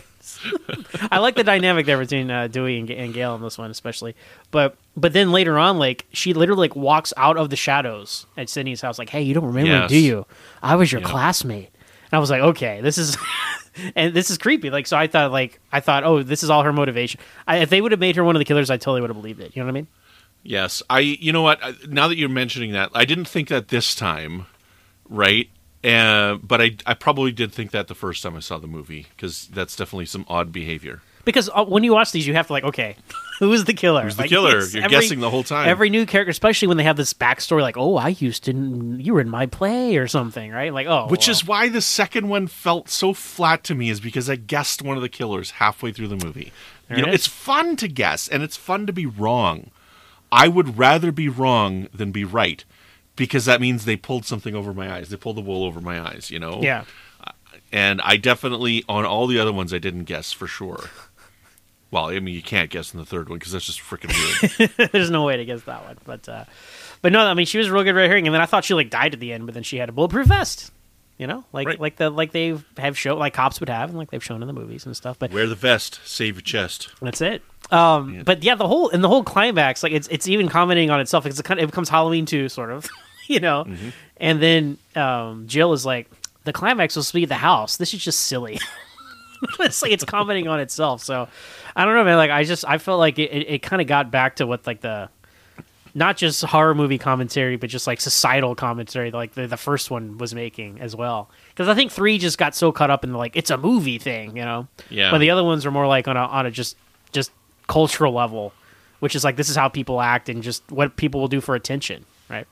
Speaker 3: I like the dynamic there between Dewey and Gale in this one, especially. But then later on, like she literally like walks out of the shadows at Sydney's house, like, "Hey, you don't remember,
Speaker 2: Yes.
Speaker 3: do you? I was your
Speaker 2: Yeah.
Speaker 3: classmate." And I was like, "Okay, this is." And this is creepy. Like, so I thought, oh, this is all her motivation. If they would have made her one of the killers, I totally would have believed it. You know what I mean?
Speaker 2: Yes. You know what? Now that you're mentioning that, I didn't think that this time, right? But I probably did think that the first time I saw the movie, because that's definitely some odd behavior.
Speaker 3: Because when you watch these, you have to like, okay, who is the killer?
Speaker 2: Who's the
Speaker 3: Like,
Speaker 2: killer?
Speaker 3: it's
Speaker 2: You're guessing the whole time.
Speaker 3: Every new character, especially when they have this backstory, like, oh, you were in my play or something, right? Like, oh,
Speaker 2: Which
Speaker 3: well.
Speaker 2: is why the second one felt so flat to me, is because I guessed one of the killers halfway through the movie.
Speaker 3: There
Speaker 2: You know,
Speaker 3: it is.
Speaker 2: it's fun to guess, and it's fun to be wrong. I would rather be wrong than be right, because that means they pulled something over my eyes. They pulled the wool over my eyes, you know?
Speaker 3: yeah.
Speaker 2: And I definitely, on all the other ones, I didn't guess for sure. Well, I mean, you can't guess in the third one because that's just freaking weird.
Speaker 3: There's no way to guess that one, but no, I mean, she was a real good red herring, and then I thought she like died at the end, but then she had a bulletproof vest, you know, like
Speaker 2: Right.
Speaker 3: like they have shown, like cops would have, and like they've shown in the movies and stuff. But
Speaker 2: Wear the vest, save your chest.
Speaker 3: that's it. But yeah, the whole climax, like it's even commenting on itself. It's it becomes Halloween 2, sort of, you know.
Speaker 2: Mm-hmm.
Speaker 3: And then Jill is like, the climax was to be at the house. This is just silly. It's like it's commenting on itself. So I don't know, man. Like I felt like it kind of got back to what like the not just horror movie commentary, but just like societal commentary, like the first one was making as well. Because I think 3 just got so caught up in the like it's a movie thing, you know.
Speaker 2: Yeah.
Speaker 3: But the other ones are more like on a just cultural level, which is like this is how people act and just what people will do for attention, right?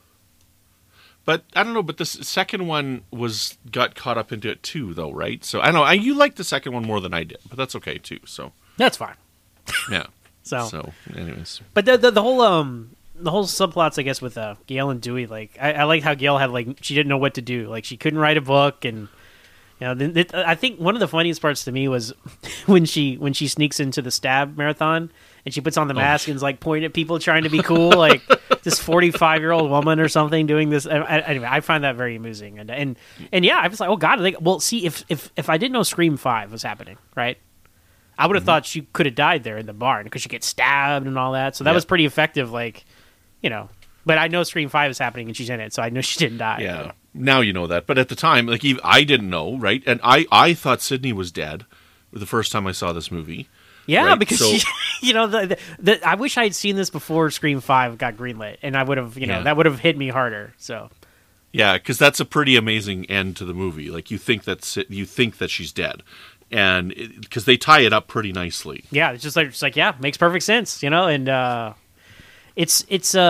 Speaker 2: But I don't know. But the second one got caught up into it too, though, right? So I don't know. You liked the second one more than I did, but that's okay too. So
Speaker 3: That's fine.
Speaker 2: yeah.
Speaker 3: So
Speaker 2: Anyways,
Speaker 3: but the whole subplots, I guess, with Gale and Dewey, like I liked how Gale had like she didn't know what to do, like she couldn't write a book, and you know, I think one of the funniest parts to me was when she sneaks into the stab marathon and she puts on the mask and is like pointing at people trying to be cool, like this 45-year-old woman or something doing this. Anyway, I find that very amusing, and yeah, I was like, oh god, like, well, see, if I didn't know Scream 5 was happening, right? I would have thought she could have died there in the barn because she gets stabbed and all that. So that was pretty effective, like, you know. But I know Scream 5 is happening and she's in it, so I know she didn't die.
Speaker 2: yeah. Now you know that, but at the time, like I didn't know, right? And I thought Sydney was dead the first time I saw this movie.
Speaker 3: Yeah,
Speaker 2: right?
Speaker 3: because
Speaker 2: So-
Speaker 3: she, you know, I wish I had seen this before Scream 5 got greenlit, and I would have, you know,
Speaker 2: Yeah.
Speaker 3: that would have hit me harder. So
Speaker 2: Yeah, because that's a pretty amazing end to the movie. Like you think that she's dead, and because they tie it up pretty nicely.
Speaker 3: yeah, it's just like yeah, makes perfect sense, you know, and it's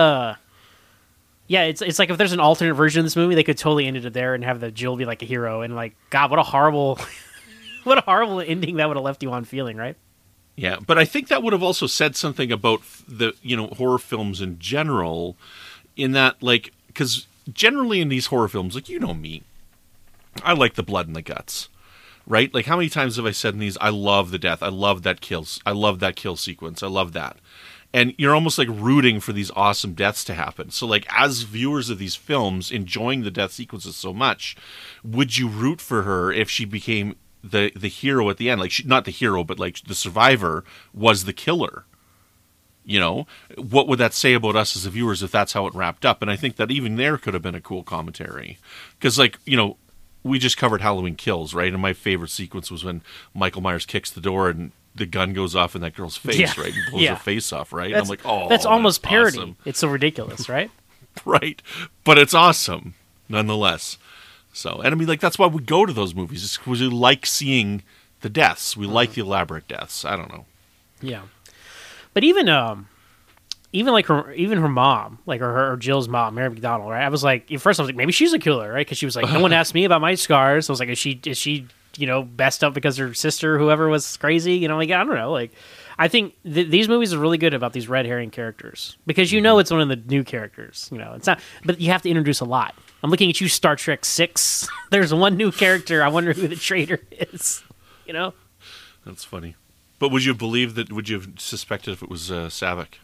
Speaker 3: yeah, it's like if there's an alternate version of this movie, they could totally end it there and have the Jill be like a hero, and like God, what a horrible, what a horrible ending that would have left you on feeling, right?
Speaker 2: Yeah, but I think that would have also said something about the horror films in general, in that like because generally in these horror films, like you know me, I like the blood and the guts, right? Like how many times have I said in these, I love the death, I love that kills, I love that kill sequence, I love that. and you're almost like rooting for these awesome deaths to happen. So like as viewers of these films enjoying the death sequences so much, would you root for her if she became the hero at the end? Like not the hero, but like the survivor was the killer. You know, what would that say about us as the viewers if that's how it wrapped up? And I think that even there could have been a cool commentary. Because, like, you know, we just covered Halloween Kills, right? And my favorite sequence was when Michael Myers kicks the door and the gun goes off in that girl's face, right? And blows her face off, right? And I'm like, oh,
Speaker 3: that's almost parody.
Speaker 2: Awesome.
Speaker 3: It's so ridiculous, right?
Speaker 2: Right. But it's awesome, nonetheless. So, and I mean, like, that's why we go to those movies. It's because we like seeing the deaths. We like the elaborate deaths. I don't know.
Speaker 3: Yeah. But even like her mom, like her Jill's mom, Mary McDonald, right? I was like, at first I was like, maybe she's a killer, right? Because she was like, no one asked me about my scars. So I was like, is she you know, messed up because her sister, whoever, was crazy? You know, like, I don't know. Like, I think these movies are really good about these red herring characters because you know it's one of the new characters. You know, it's not, but you have to introduce a lot. I'm looking at you, Star Trek 6. There's one new character. I wonder who the traitor is. You know,
Speaker 2: that's funny. But would you have believed that? Would you have suspected if it was Saavik?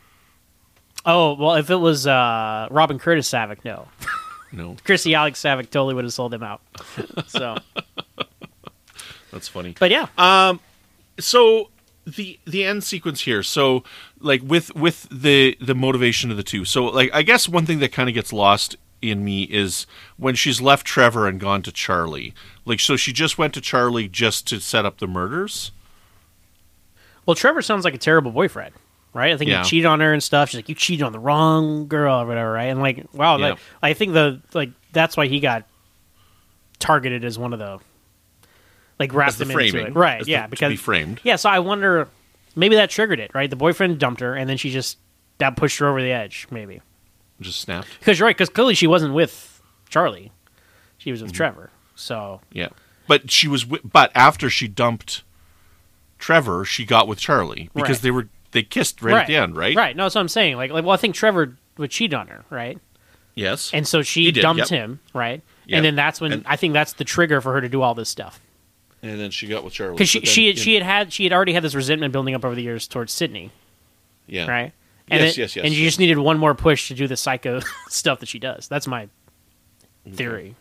Speaker 3: Oh well, if it was Robin Curtis Saavik, no.
Speaker 2: No.
Speaker 3: Chrissy Alex Saavik totally would have sold him out. So
Speaker 2: that's funny.
Speaker 3: But yeah.
Speaker 2: So the end sequence here. So like with the motivation of the two. So like I guess one thing that kind of gets lost in me is when she's left Trevor and gone to Charlie. Like so she just went to Charlie just to set up the murders.
Speaker 3: Well, Trevor sounds like a terrible boyfriend, right? I think he cheated on her and stuff. She's like, you cheated on the wrong girl or whatever, right? And like, wow, like, I think that's why he got targeted as one of the wrapped him into it, right? Yeah, because
Speaker 2: to be framed.
Speaker 3: Yeah, so I wonder, maybe that triggered it, right? The boyfriend dumped her, and then that pushed her over the edge, maybe.
Speaker 2: Just snapped.
Speaker 3: Because you're right, because clearly she wasn't with Charlie, she was with Trevor. So
Speaker 2: yeah, but she was. But after she dumped Trevor, she got with Charlie because they kissed right at the end, right?
Speaker 3: Right. No, that's what I'm saying. Like, well, I think Trevor would cheat on her, right?
Speaker 2: Yes.
Speaker 3: And so she dumped him, right? Yep. And then that's when I think that's the trigger for her to do all this stuff.
Speaker 2: And then she got with Charlie
Speaker 3: because she had already had this resentment building up over the years towards Sydney.
Speaker 2: Yeah.
Speaker 3: Right. And
Speaker 2: yes.
Speaker 3: And she just needed one more push to do the psycho stuff that she does. That's my theory.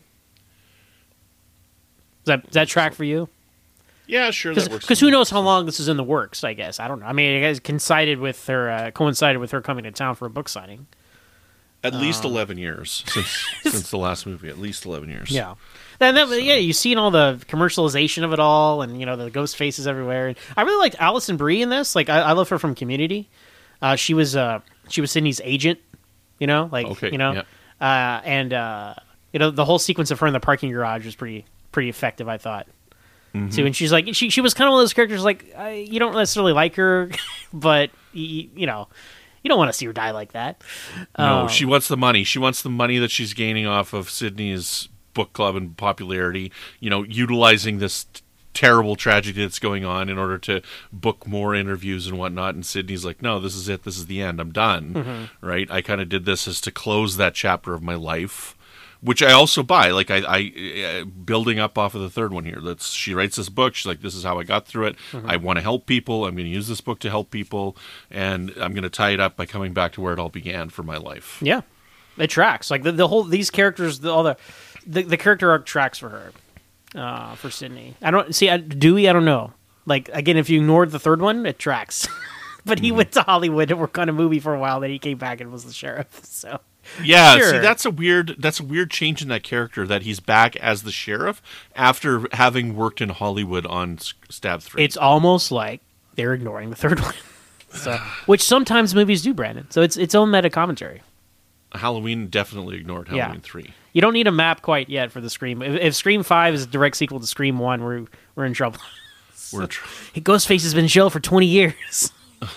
Speaker 3: Does that track for you?
Speaker 2: Yeah, sure.
Speaker 3: Because who knows how long this is in the works? I guess I don't know. I mean, it coincided with her coming to town for a book signing.
Speaker 2: At least 11 years since the last movie. At least 11 years.
Speaker 3: Yeah, yeah. You've seen all the commercialization of it all, and you know the ghost faces everywhere. And I really liked Alison Brie in this. Like, I love her from Community. She was Sydney's agent. You know, like you know, and you know the whole sequence of her in the parking garage was pretty effective, I thought. Mm-hmm. Too, and she's like, she was kind of one of those characters like you don't necessarily like her, but you know, you don't want to see her die like that.
Speaker 2: No, she wants the money. She wants the money that she's gaining off of Sydney's book club and popularity. You know, utilizing this terrible tragedy that's going on in order to book more interviews and whatnot. And Sydney's like, no, this is it. This is the end. I'm done. Mm-hmm. Right? I kind of did this as to close that chapter of my life. Which I also buy, like I building up off of the third one here. She writes this book. She's like, "This is how I got through it. Mm-hmm. I want to help people. I'm going to use this book to help people, and I'm going to tie it up by coming back to where it all began for my life."
Speaker 3: Yeah, it tracks. Like the whole these characters, all the character arc tracks for her, for Sydney. I don't see Dewey. I don't know. Like again, if you ignored the third one, it tracks. But he went to Hollywood to work on a movie for a while. Then he came back and was the sheriff. So.
Speaker 2: Yeah,
Speaker 3: sure.
Speaker 2: See, that's a weird change in that character that he's back as the sheriff after having worked in Hollywood on Stab 3.
Speaker 3: It's almost like they're ignoring the third one, so which sometimes movies do, Brandon. So it's its own meta commentary.
Speaker 2: Halloween definitly ignored Halloween 3.
Speaker 3: You don't need a map quite yet for the Scream. If Scream 5 is a direct sequel to Scream 1, we're in trouble. Ghostface has been in jail for 20 years.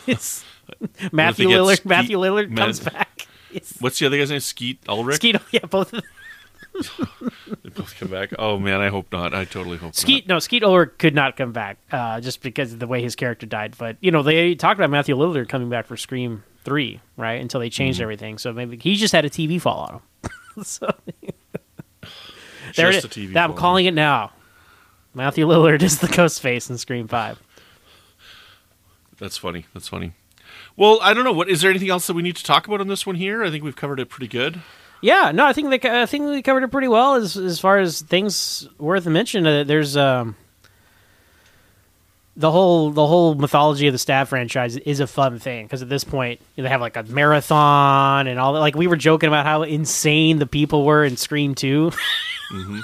Speaker 3: Matthew Lillard comes back.
Speaker 2: What's the other guy's name? Skeet Ulrich?
Speaker 3: Yeah, both of
Speaker 2: them. They both come back. Oh, man, I hope not. I totally hope
Speaker 3: not. No, Skeet Ulrich could not come back just because of the way his character died. But, you know, they talked about Matthew Lillard coming back for Scream 3, right, until they changed everything. So maybe he just had a TV fall on him. So
Speaker 2: just a TV
Speaker 3: I'm calling it now. Matthew Lillard is the Ghostface in Scream 5.
Speaker 2: That's funny. Well, I don't know. Is there anything else that we need to talk about on this one here? I think we've covered it pretty good.
Speaker 3: Yeah, no, I think we covered it pretty well as far as things worth a mention. There's the whole mythology of the Stab franchise is a fun thing because at this point they have like a marathon and all that. Like we were joking about how insane the people were in Scream 2. Mm-hmm.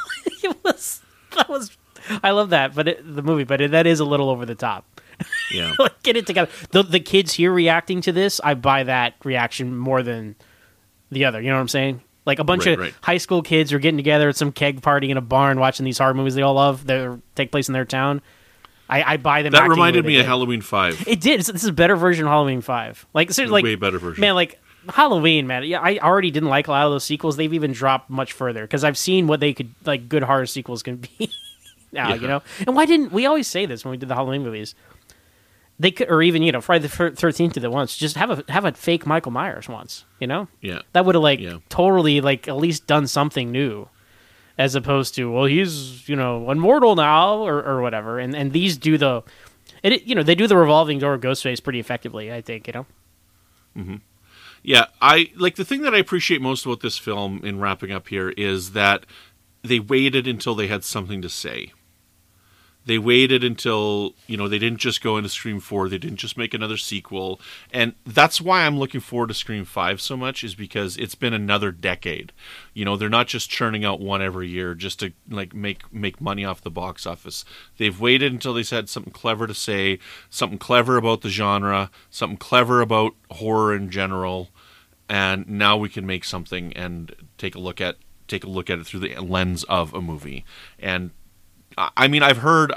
Speaker 3: that was I love that, but that is a little over the top.
Speaker 2: Yeah,
Speaker 3: like, get it together. The kids here reacting to this, I buy that reaction more than the other. You know what I'm saying? Like a bunch of high school kids are getting together at some keg party in a barn watching these horror movies they all love that take place in their town. I buy them.
Speaker 2: That reminded me of Halloween 5.
Speaker 3: It did. This is a better version of Halloween 5. Like,
Speaker 2: way better version.
Speaker 3: Man, like Halloween, man. Yeah, I already didn't like a lot of those sequels. They've even dropped much further because I've seen what they could like good horror sequels can be now. You know, and why didn't we always say this when we did the Halloween movies? They could, or even Friday the 13th did it once. Just have a fake Michael Myers once. You know, that would have totally at least done something new, as opposed to he's immortal now or whatever. And these do they do the revolving door of Ghostface pretty effectively. I think
Speaker 2: Mm-hmm. Yeah, I like the thing that I appreciate most about this film. In wrapping up here, is that they waited until they had something to say. They waited until, they didn't just go into Scream 4. They didn't just make another sequel. And that's why I'm looking forward to Scream 5 so much, is because it's been another decade. They're not just churning out one every year just to make money off the box office. They've waited until they had something clever to say, something clever about the genre, something clever about horror in general. And now we can make something and take a look at it through the lens of a movie. And I mean, I've heard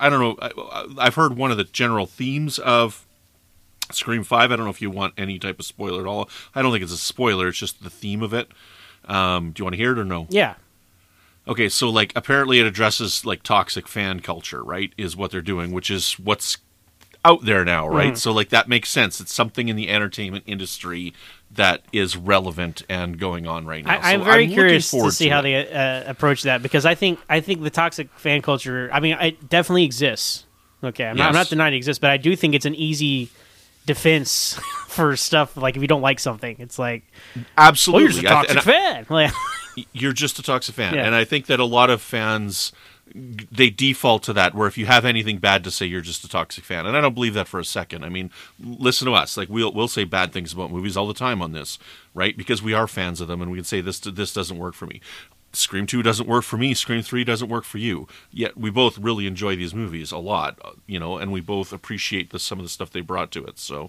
Speaker 2: one of the general themes of Scream 5. I don't know if you want any type of spoiler at all. I don't think it's a spoiler. It's just the theme of it. Do you want to hear it or no?
Speaker 3: Yeah.
Speaker 2: Okay, so apparently it addresses toxic fan culture, right? Is what they're doing, which is what's out there now, right? So that makes sense. It's something in the entertainment industry that is relevant and going on right now.
Speaker 3: I'm very curious to see how they approach that, because I think the toxic fan culture, I mean, it definitely exists. Okay, I'm not denying it exists, but I do think it's an easy defense for stuff if you don't like something. It's
Speaker 2: absolutely,
Speaker 3: you're just a toxic fan.
Speaker 2: You're just a toxic fan, and I think that a lot of fans, they default to that, where if you have anything bad to say, you're just a toxic fan. And I don't believe that for a second. I mean, listen to us. We'll say bad things about movies all the time on this, right? Because we are fans of them, and we can say this doesn't work for me. Scream 2 doesn't work for me. Scream 3 doesn't work for you. Yet we both really enjoy these movies a lot, and we both appreciate some of the stuff they brought to it. So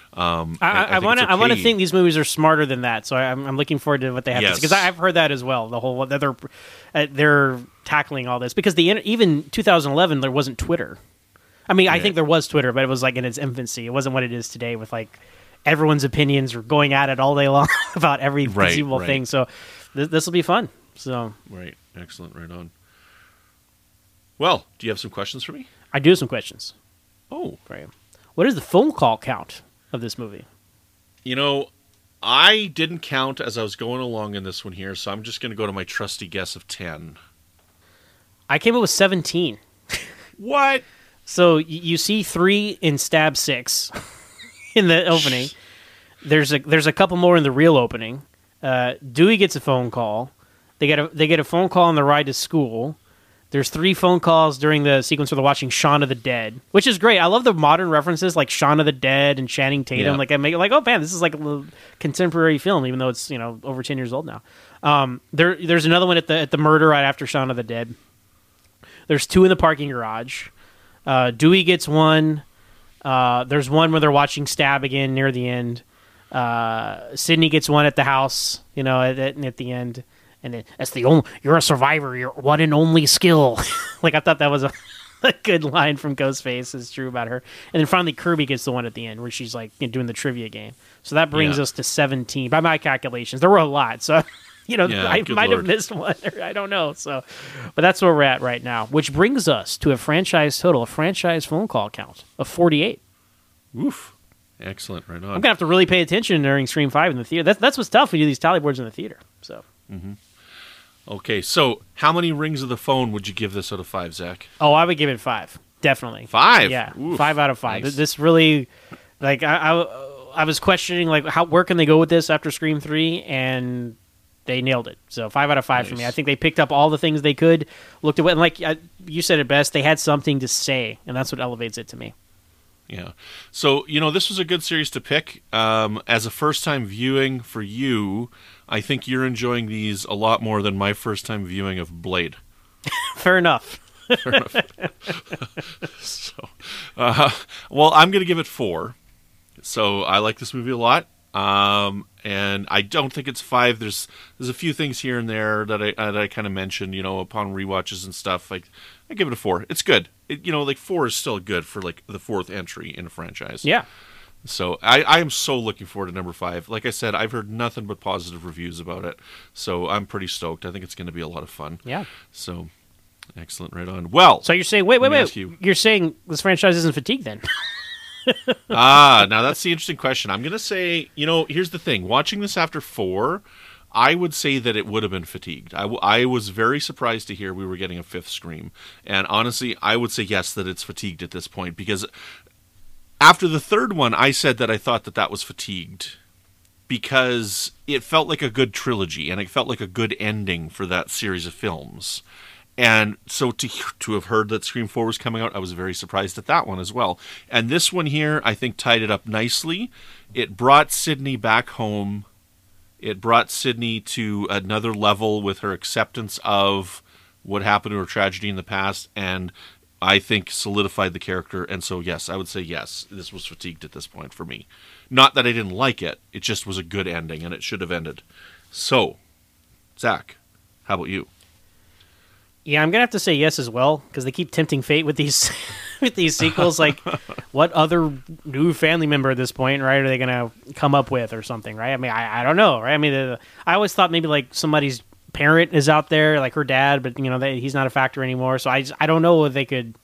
Speaker 3: I want to think these movies are smarter than that. So I'm looking forward to what they have to say, because I've heard that as well. The whole that they're tackling all this, because even 2011 there wasn't Twitter. I mean, I think there was Twitter, but it was in its infancy. It wasn't what it is today, with everyone's opinions are going at it all day long about every conceivable thing. So this will be fun. So
Speaker 2: right, excellent, right on. Well, do you have some questions for me?
Speaker 3: I do have some questions.
Speaker 2: Oh,
Speaker 3: right. What is the phone call count of this movie?
Speaker 2: I didn't count as I was going along in this one here, so I'm just going to go to my trusty guess of 10. I
Speaker 3: came up with 17.
Speaker 2: What?
Speaker 3: So you see 3 in Stab 6 in the opening. There's a couple more in the real opening. Dewey gets a phone call. They get a phone call on the ride to school. There's 3 phone calls during the sequence where they're watching Shaun of the Dead, which is great. I love the modern references like Shaun of the Dead and Channing Tatum. I make it oh man, this is a little contemporary film, even though it's over 10 years old now. There's another one at the murder right after Shaun of the Dead. There's 2 in the parking garage. Dewey gets one. There's one where they're watching Stab again near the end. Sidney gets one at the house, at the end. And then that's you're a survivor, your one and only skill. I thought that was a good line from Ghostface. It's true about her. And then finally Kirby gets the one at the end where she's doing the trivia game. So that brings us to 17 by my calculations. There were a lot. So, I might have missed one. I don't know. So, but that's where we're at right now, which brings us to a franchise phone call count of 48.
Speaker 2: Oof. Excellent. Right on. I'm
Speaker 3: going to have to really pay attention during Scream 5 in the theater. That's what's tough when you do these tally boards in the theater. So.
Speaker 2: Mm-hmm. Okay, so how many rings of the phone would you give this out of 5, Zach?
Speaker 3: Oh, I would give it 5. Definitely.
Speaker 2: 5?
Speaker 3: Yeah,
Speaker 2: Oof.
Speaker 3: 5 out of 5.
Speaker 2: Nice.
Speaker 3: This really, I I was questioning like where can they go with this after Scream 3, and they nailed it. So 5 out of 5 for me. I think they picked up all the things they could, looked at what, and like you said it best, they had something to say, and that's what elevates it to me.
Speaker 2: Yeah. So, this was a good series to pick. As a first-time viewing for you, I think you're enjoying these a lot more than my first-time viewing of Blade.
Speaker 3: Fair enough.
Speaker 2: Fair enough. So, well, I'm going to give it 4. So I like this movie a lot. And I don't think it's 5. There's a few things here and there that I kind of mentioned, upon rewatches and stuff. Like, I give it a 4. It's good. 4 is still good for like the 4th entry in a franchise.
Speaker 3: Yeah.
Speaker 2: So I am so looking forward to number 5. Like I said, I've heard nothing but positive reviews about it. So I'm pretty stoked. I think it's going to be a lot of fun.
Speaker 3: Yeah.
Speaker 2: So excellent. Right on. Well,
Speaker 3: so you're saying, wait. You're saying this franchise isn't fatigued then?
Speaker 2: Now that's the interesting question. I'm going to say, here's the thing. Watching this after 4, I would say that it would have been fatigued. I was very surprised to hear we were getting a 5th Scream. And honestly, I would say yes, that it's fatigued at this point. Because after the 3rd one, I said that I thought that was fatigued. Because it felt like a good trilogy. And it felt like a good ending for that series of films. And so to have heard that Scream 4 was coming out, I was very surprised at that one as well. And this one here, I think, tied it up nicely. It brought Sydney back home. It brought Sydney to another level with her acceptance of what happened to her tragedy in the past, and I think solidified the character. And so, yes, I would say yes, this was fatigued at this point for me. Not that I didn't like it. It just was a good ending, and it should have ended. So, Zach, how about you?
Speaker 3: Yeah, I'm gonna have to say yes as well, because they keep tempting fate with these with these sequels. Like, what other new family member at this point, right, are they gonna come up with or something, right? I mean, I don't know, right? I mean, I always thought maybe like somebody's parent is out there, like her dad, but he's not a factor anymore. So I don't know what they could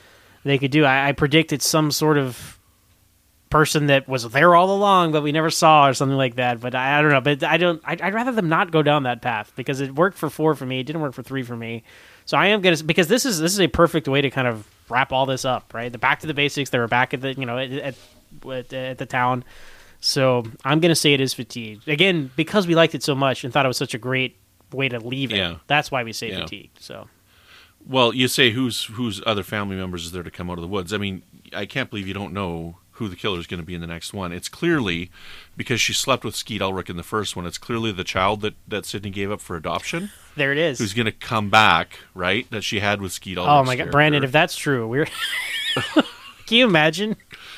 Speaker 3: do. I predict it's some sort of person that was there all along, but we never saw, or something like that. But I don't know. But I'd rather them not go down that path, because it worked for 4 for me. It didn't work for 3 for me. So I am gonna, because this is a perfect way to kind of wrap all this up, right? The back to the basics. They were back at the at the town. So I'm gonna say it is fatigued again, because we liked it so much and thought it was such a great way to leave it. Yeah. That's why we say fatigued. So.
Speaker 2: Well, you say whose other family members is there to come out of the woods? I mean, I can't believe you don't know who the killer is going to be in the next one. It's clearly, because she slept with Skeet Ulrich in the first one, it's clearly the child that Sydney gave up for adoption.
Speaker 3: There it is.
Speaker 2: Who's going to come back, right? That she had with Skeet Ulrich.
Speaker 3: Oh my God, Brandon, if that's true, we're... Can you imagine?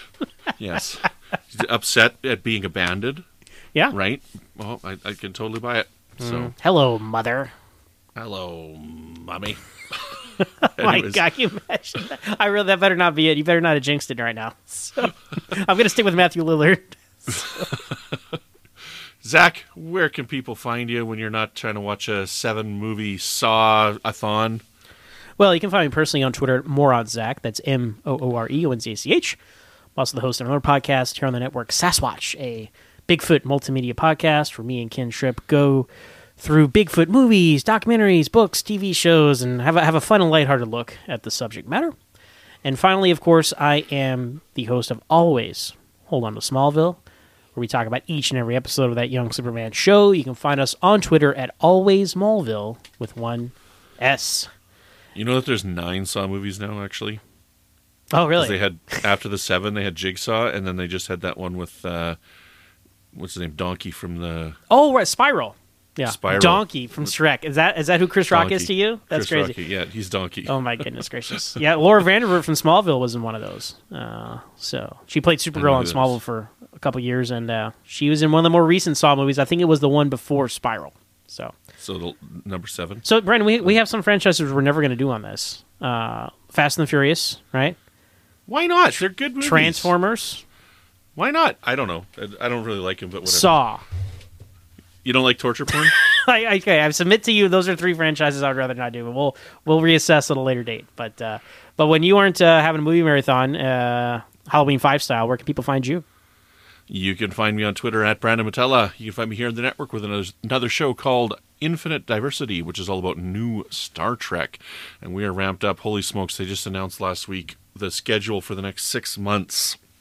Speaker 2: Yes. She's upset at being abandoned.
Speaker 3: Yeah.
Speaker 2: Right? Well, I can totally buy it. So.
Speaker 3: Hello, mother.
Speaker 2: Hello, mommy.
Speaker 3: Oh my God, can you imagine that? That better not be it. You better not have jinxed it right now. So, I'm going to stick with Matthew Lillard.
Speaker 2: Zach, where can people find you when you're not trying to watch a 7-movie Saw-a-thon?
Speaker 3: Well, you can find me personally on Twitter at MooreOnZach. That's MooreOnZach. I'm also the host of another podcast here on the network, Sasquatch, a Bigfoot multimedia podcast where me and Ken Tripp go through Bigfoot movies, documentaries, books, TV shows, and have a fun and lighthearted look at the subject matter. And finally, of course, I am the host of Always Hold On to Smallville, where we talk about each and every episode of that Young Superman show. You can find us on Twitter at AlwaysSmallville with 1 S.
Speaker 2: You know that there's 9 Saw movies now, actually?
Speaker 3: Oh, really?
Speaker 2: They had, after the 7, they had Jigsaw, and then they just had that one with, what's his name, Donkey from the...
Speaker 3: Oh, right, Spiral. Yeah,
Speaker 2: Spiral.
Speaker 3: Donkey from Shrek. Is that who Chris Rock is to you? That's
Speaker 2: Chris
Speaker 3: crazy.
Speaker 2: Rocky, yeah, he's Donkey.
Speaker 3: Oh my goodness gracious! Yeah, Laura Vandervoort from Smallville was in one of those. So she played Supergirl on Smallville for a couple years, and she was in one of the more recent Saw movies. I think it was the one before Spiral. So
Speaker 2: the number 7.
Speaker 3: So Brandon, we have some franchises we're never going to do on this. Fast and the Furious, right?
Speaker 2: Why not? They're good movies.
Speaker 3: Transformers.
Speaker 2: Why not? I don't know. I don't really like them, but whatever.
Speaker 3: Saw.
Speaker 2: You don't like torture porn?
Speaker 3: Okay, I submit to you those are 3 franchises I'd rather not do, but we'll reassess at a later date. But when you aren't having a movie marathon, Halloween 5 style, where can people find you?
Speaker 2: You can find me on Twitter at Brandon Matella. You can find me here in the network with another show called Infinite Diversity, which is all about new Star Trek. And we are ramped up. Holy smokes, they just announced last week the schedule for the next 6 months.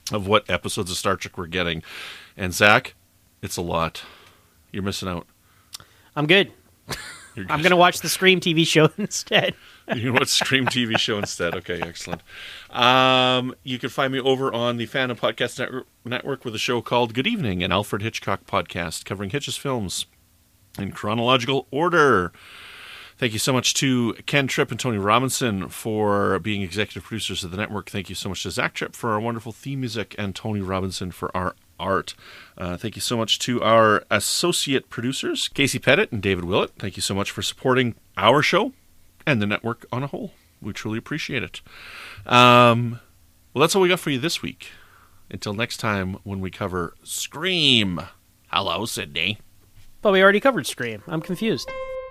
Speaker 2: of what episodes of Star Trek we're getting. And Zach, it's a lot. You're missing out.
Speaker 3: I'm good. I'm going to watch the Scream TV show instead.
Speaker 2: You know what? Scream TV show instead. Okay, excellent. You can find me over on the Phantom Podcast Network with a show called Good Evening, an Alfred Hitchcock podcast covering Hitch's films in chronological order. Thank you so much to Ken Tripp and Tony Robinson for being executive producers of the network. Thank you so much to Zach Tripp for our wonderful theme music and Tony Robinson for our art. Thank you so much to our associate producers, Casey Pettit and David Willett. Thank you so much for supporting our show and the network on a whole. We truly appreciate it. Well, that's all we got for you this week. Until next time when we cover Scream. Hello, Sydney.
Speaker 3: But we already covered Scream. I'm confused.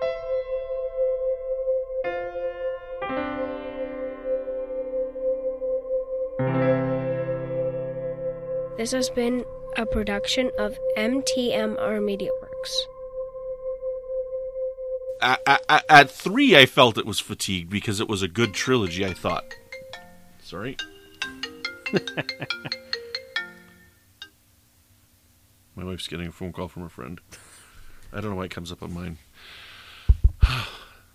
Speaker 1: This has been a production of MTMR Media Works.
Speaker 2: At 3, I felt it was fatigued because it was a good trilogy, I thought. Sorry. My wife's getting a phone call from a friend. I don't know why it comes up on mine.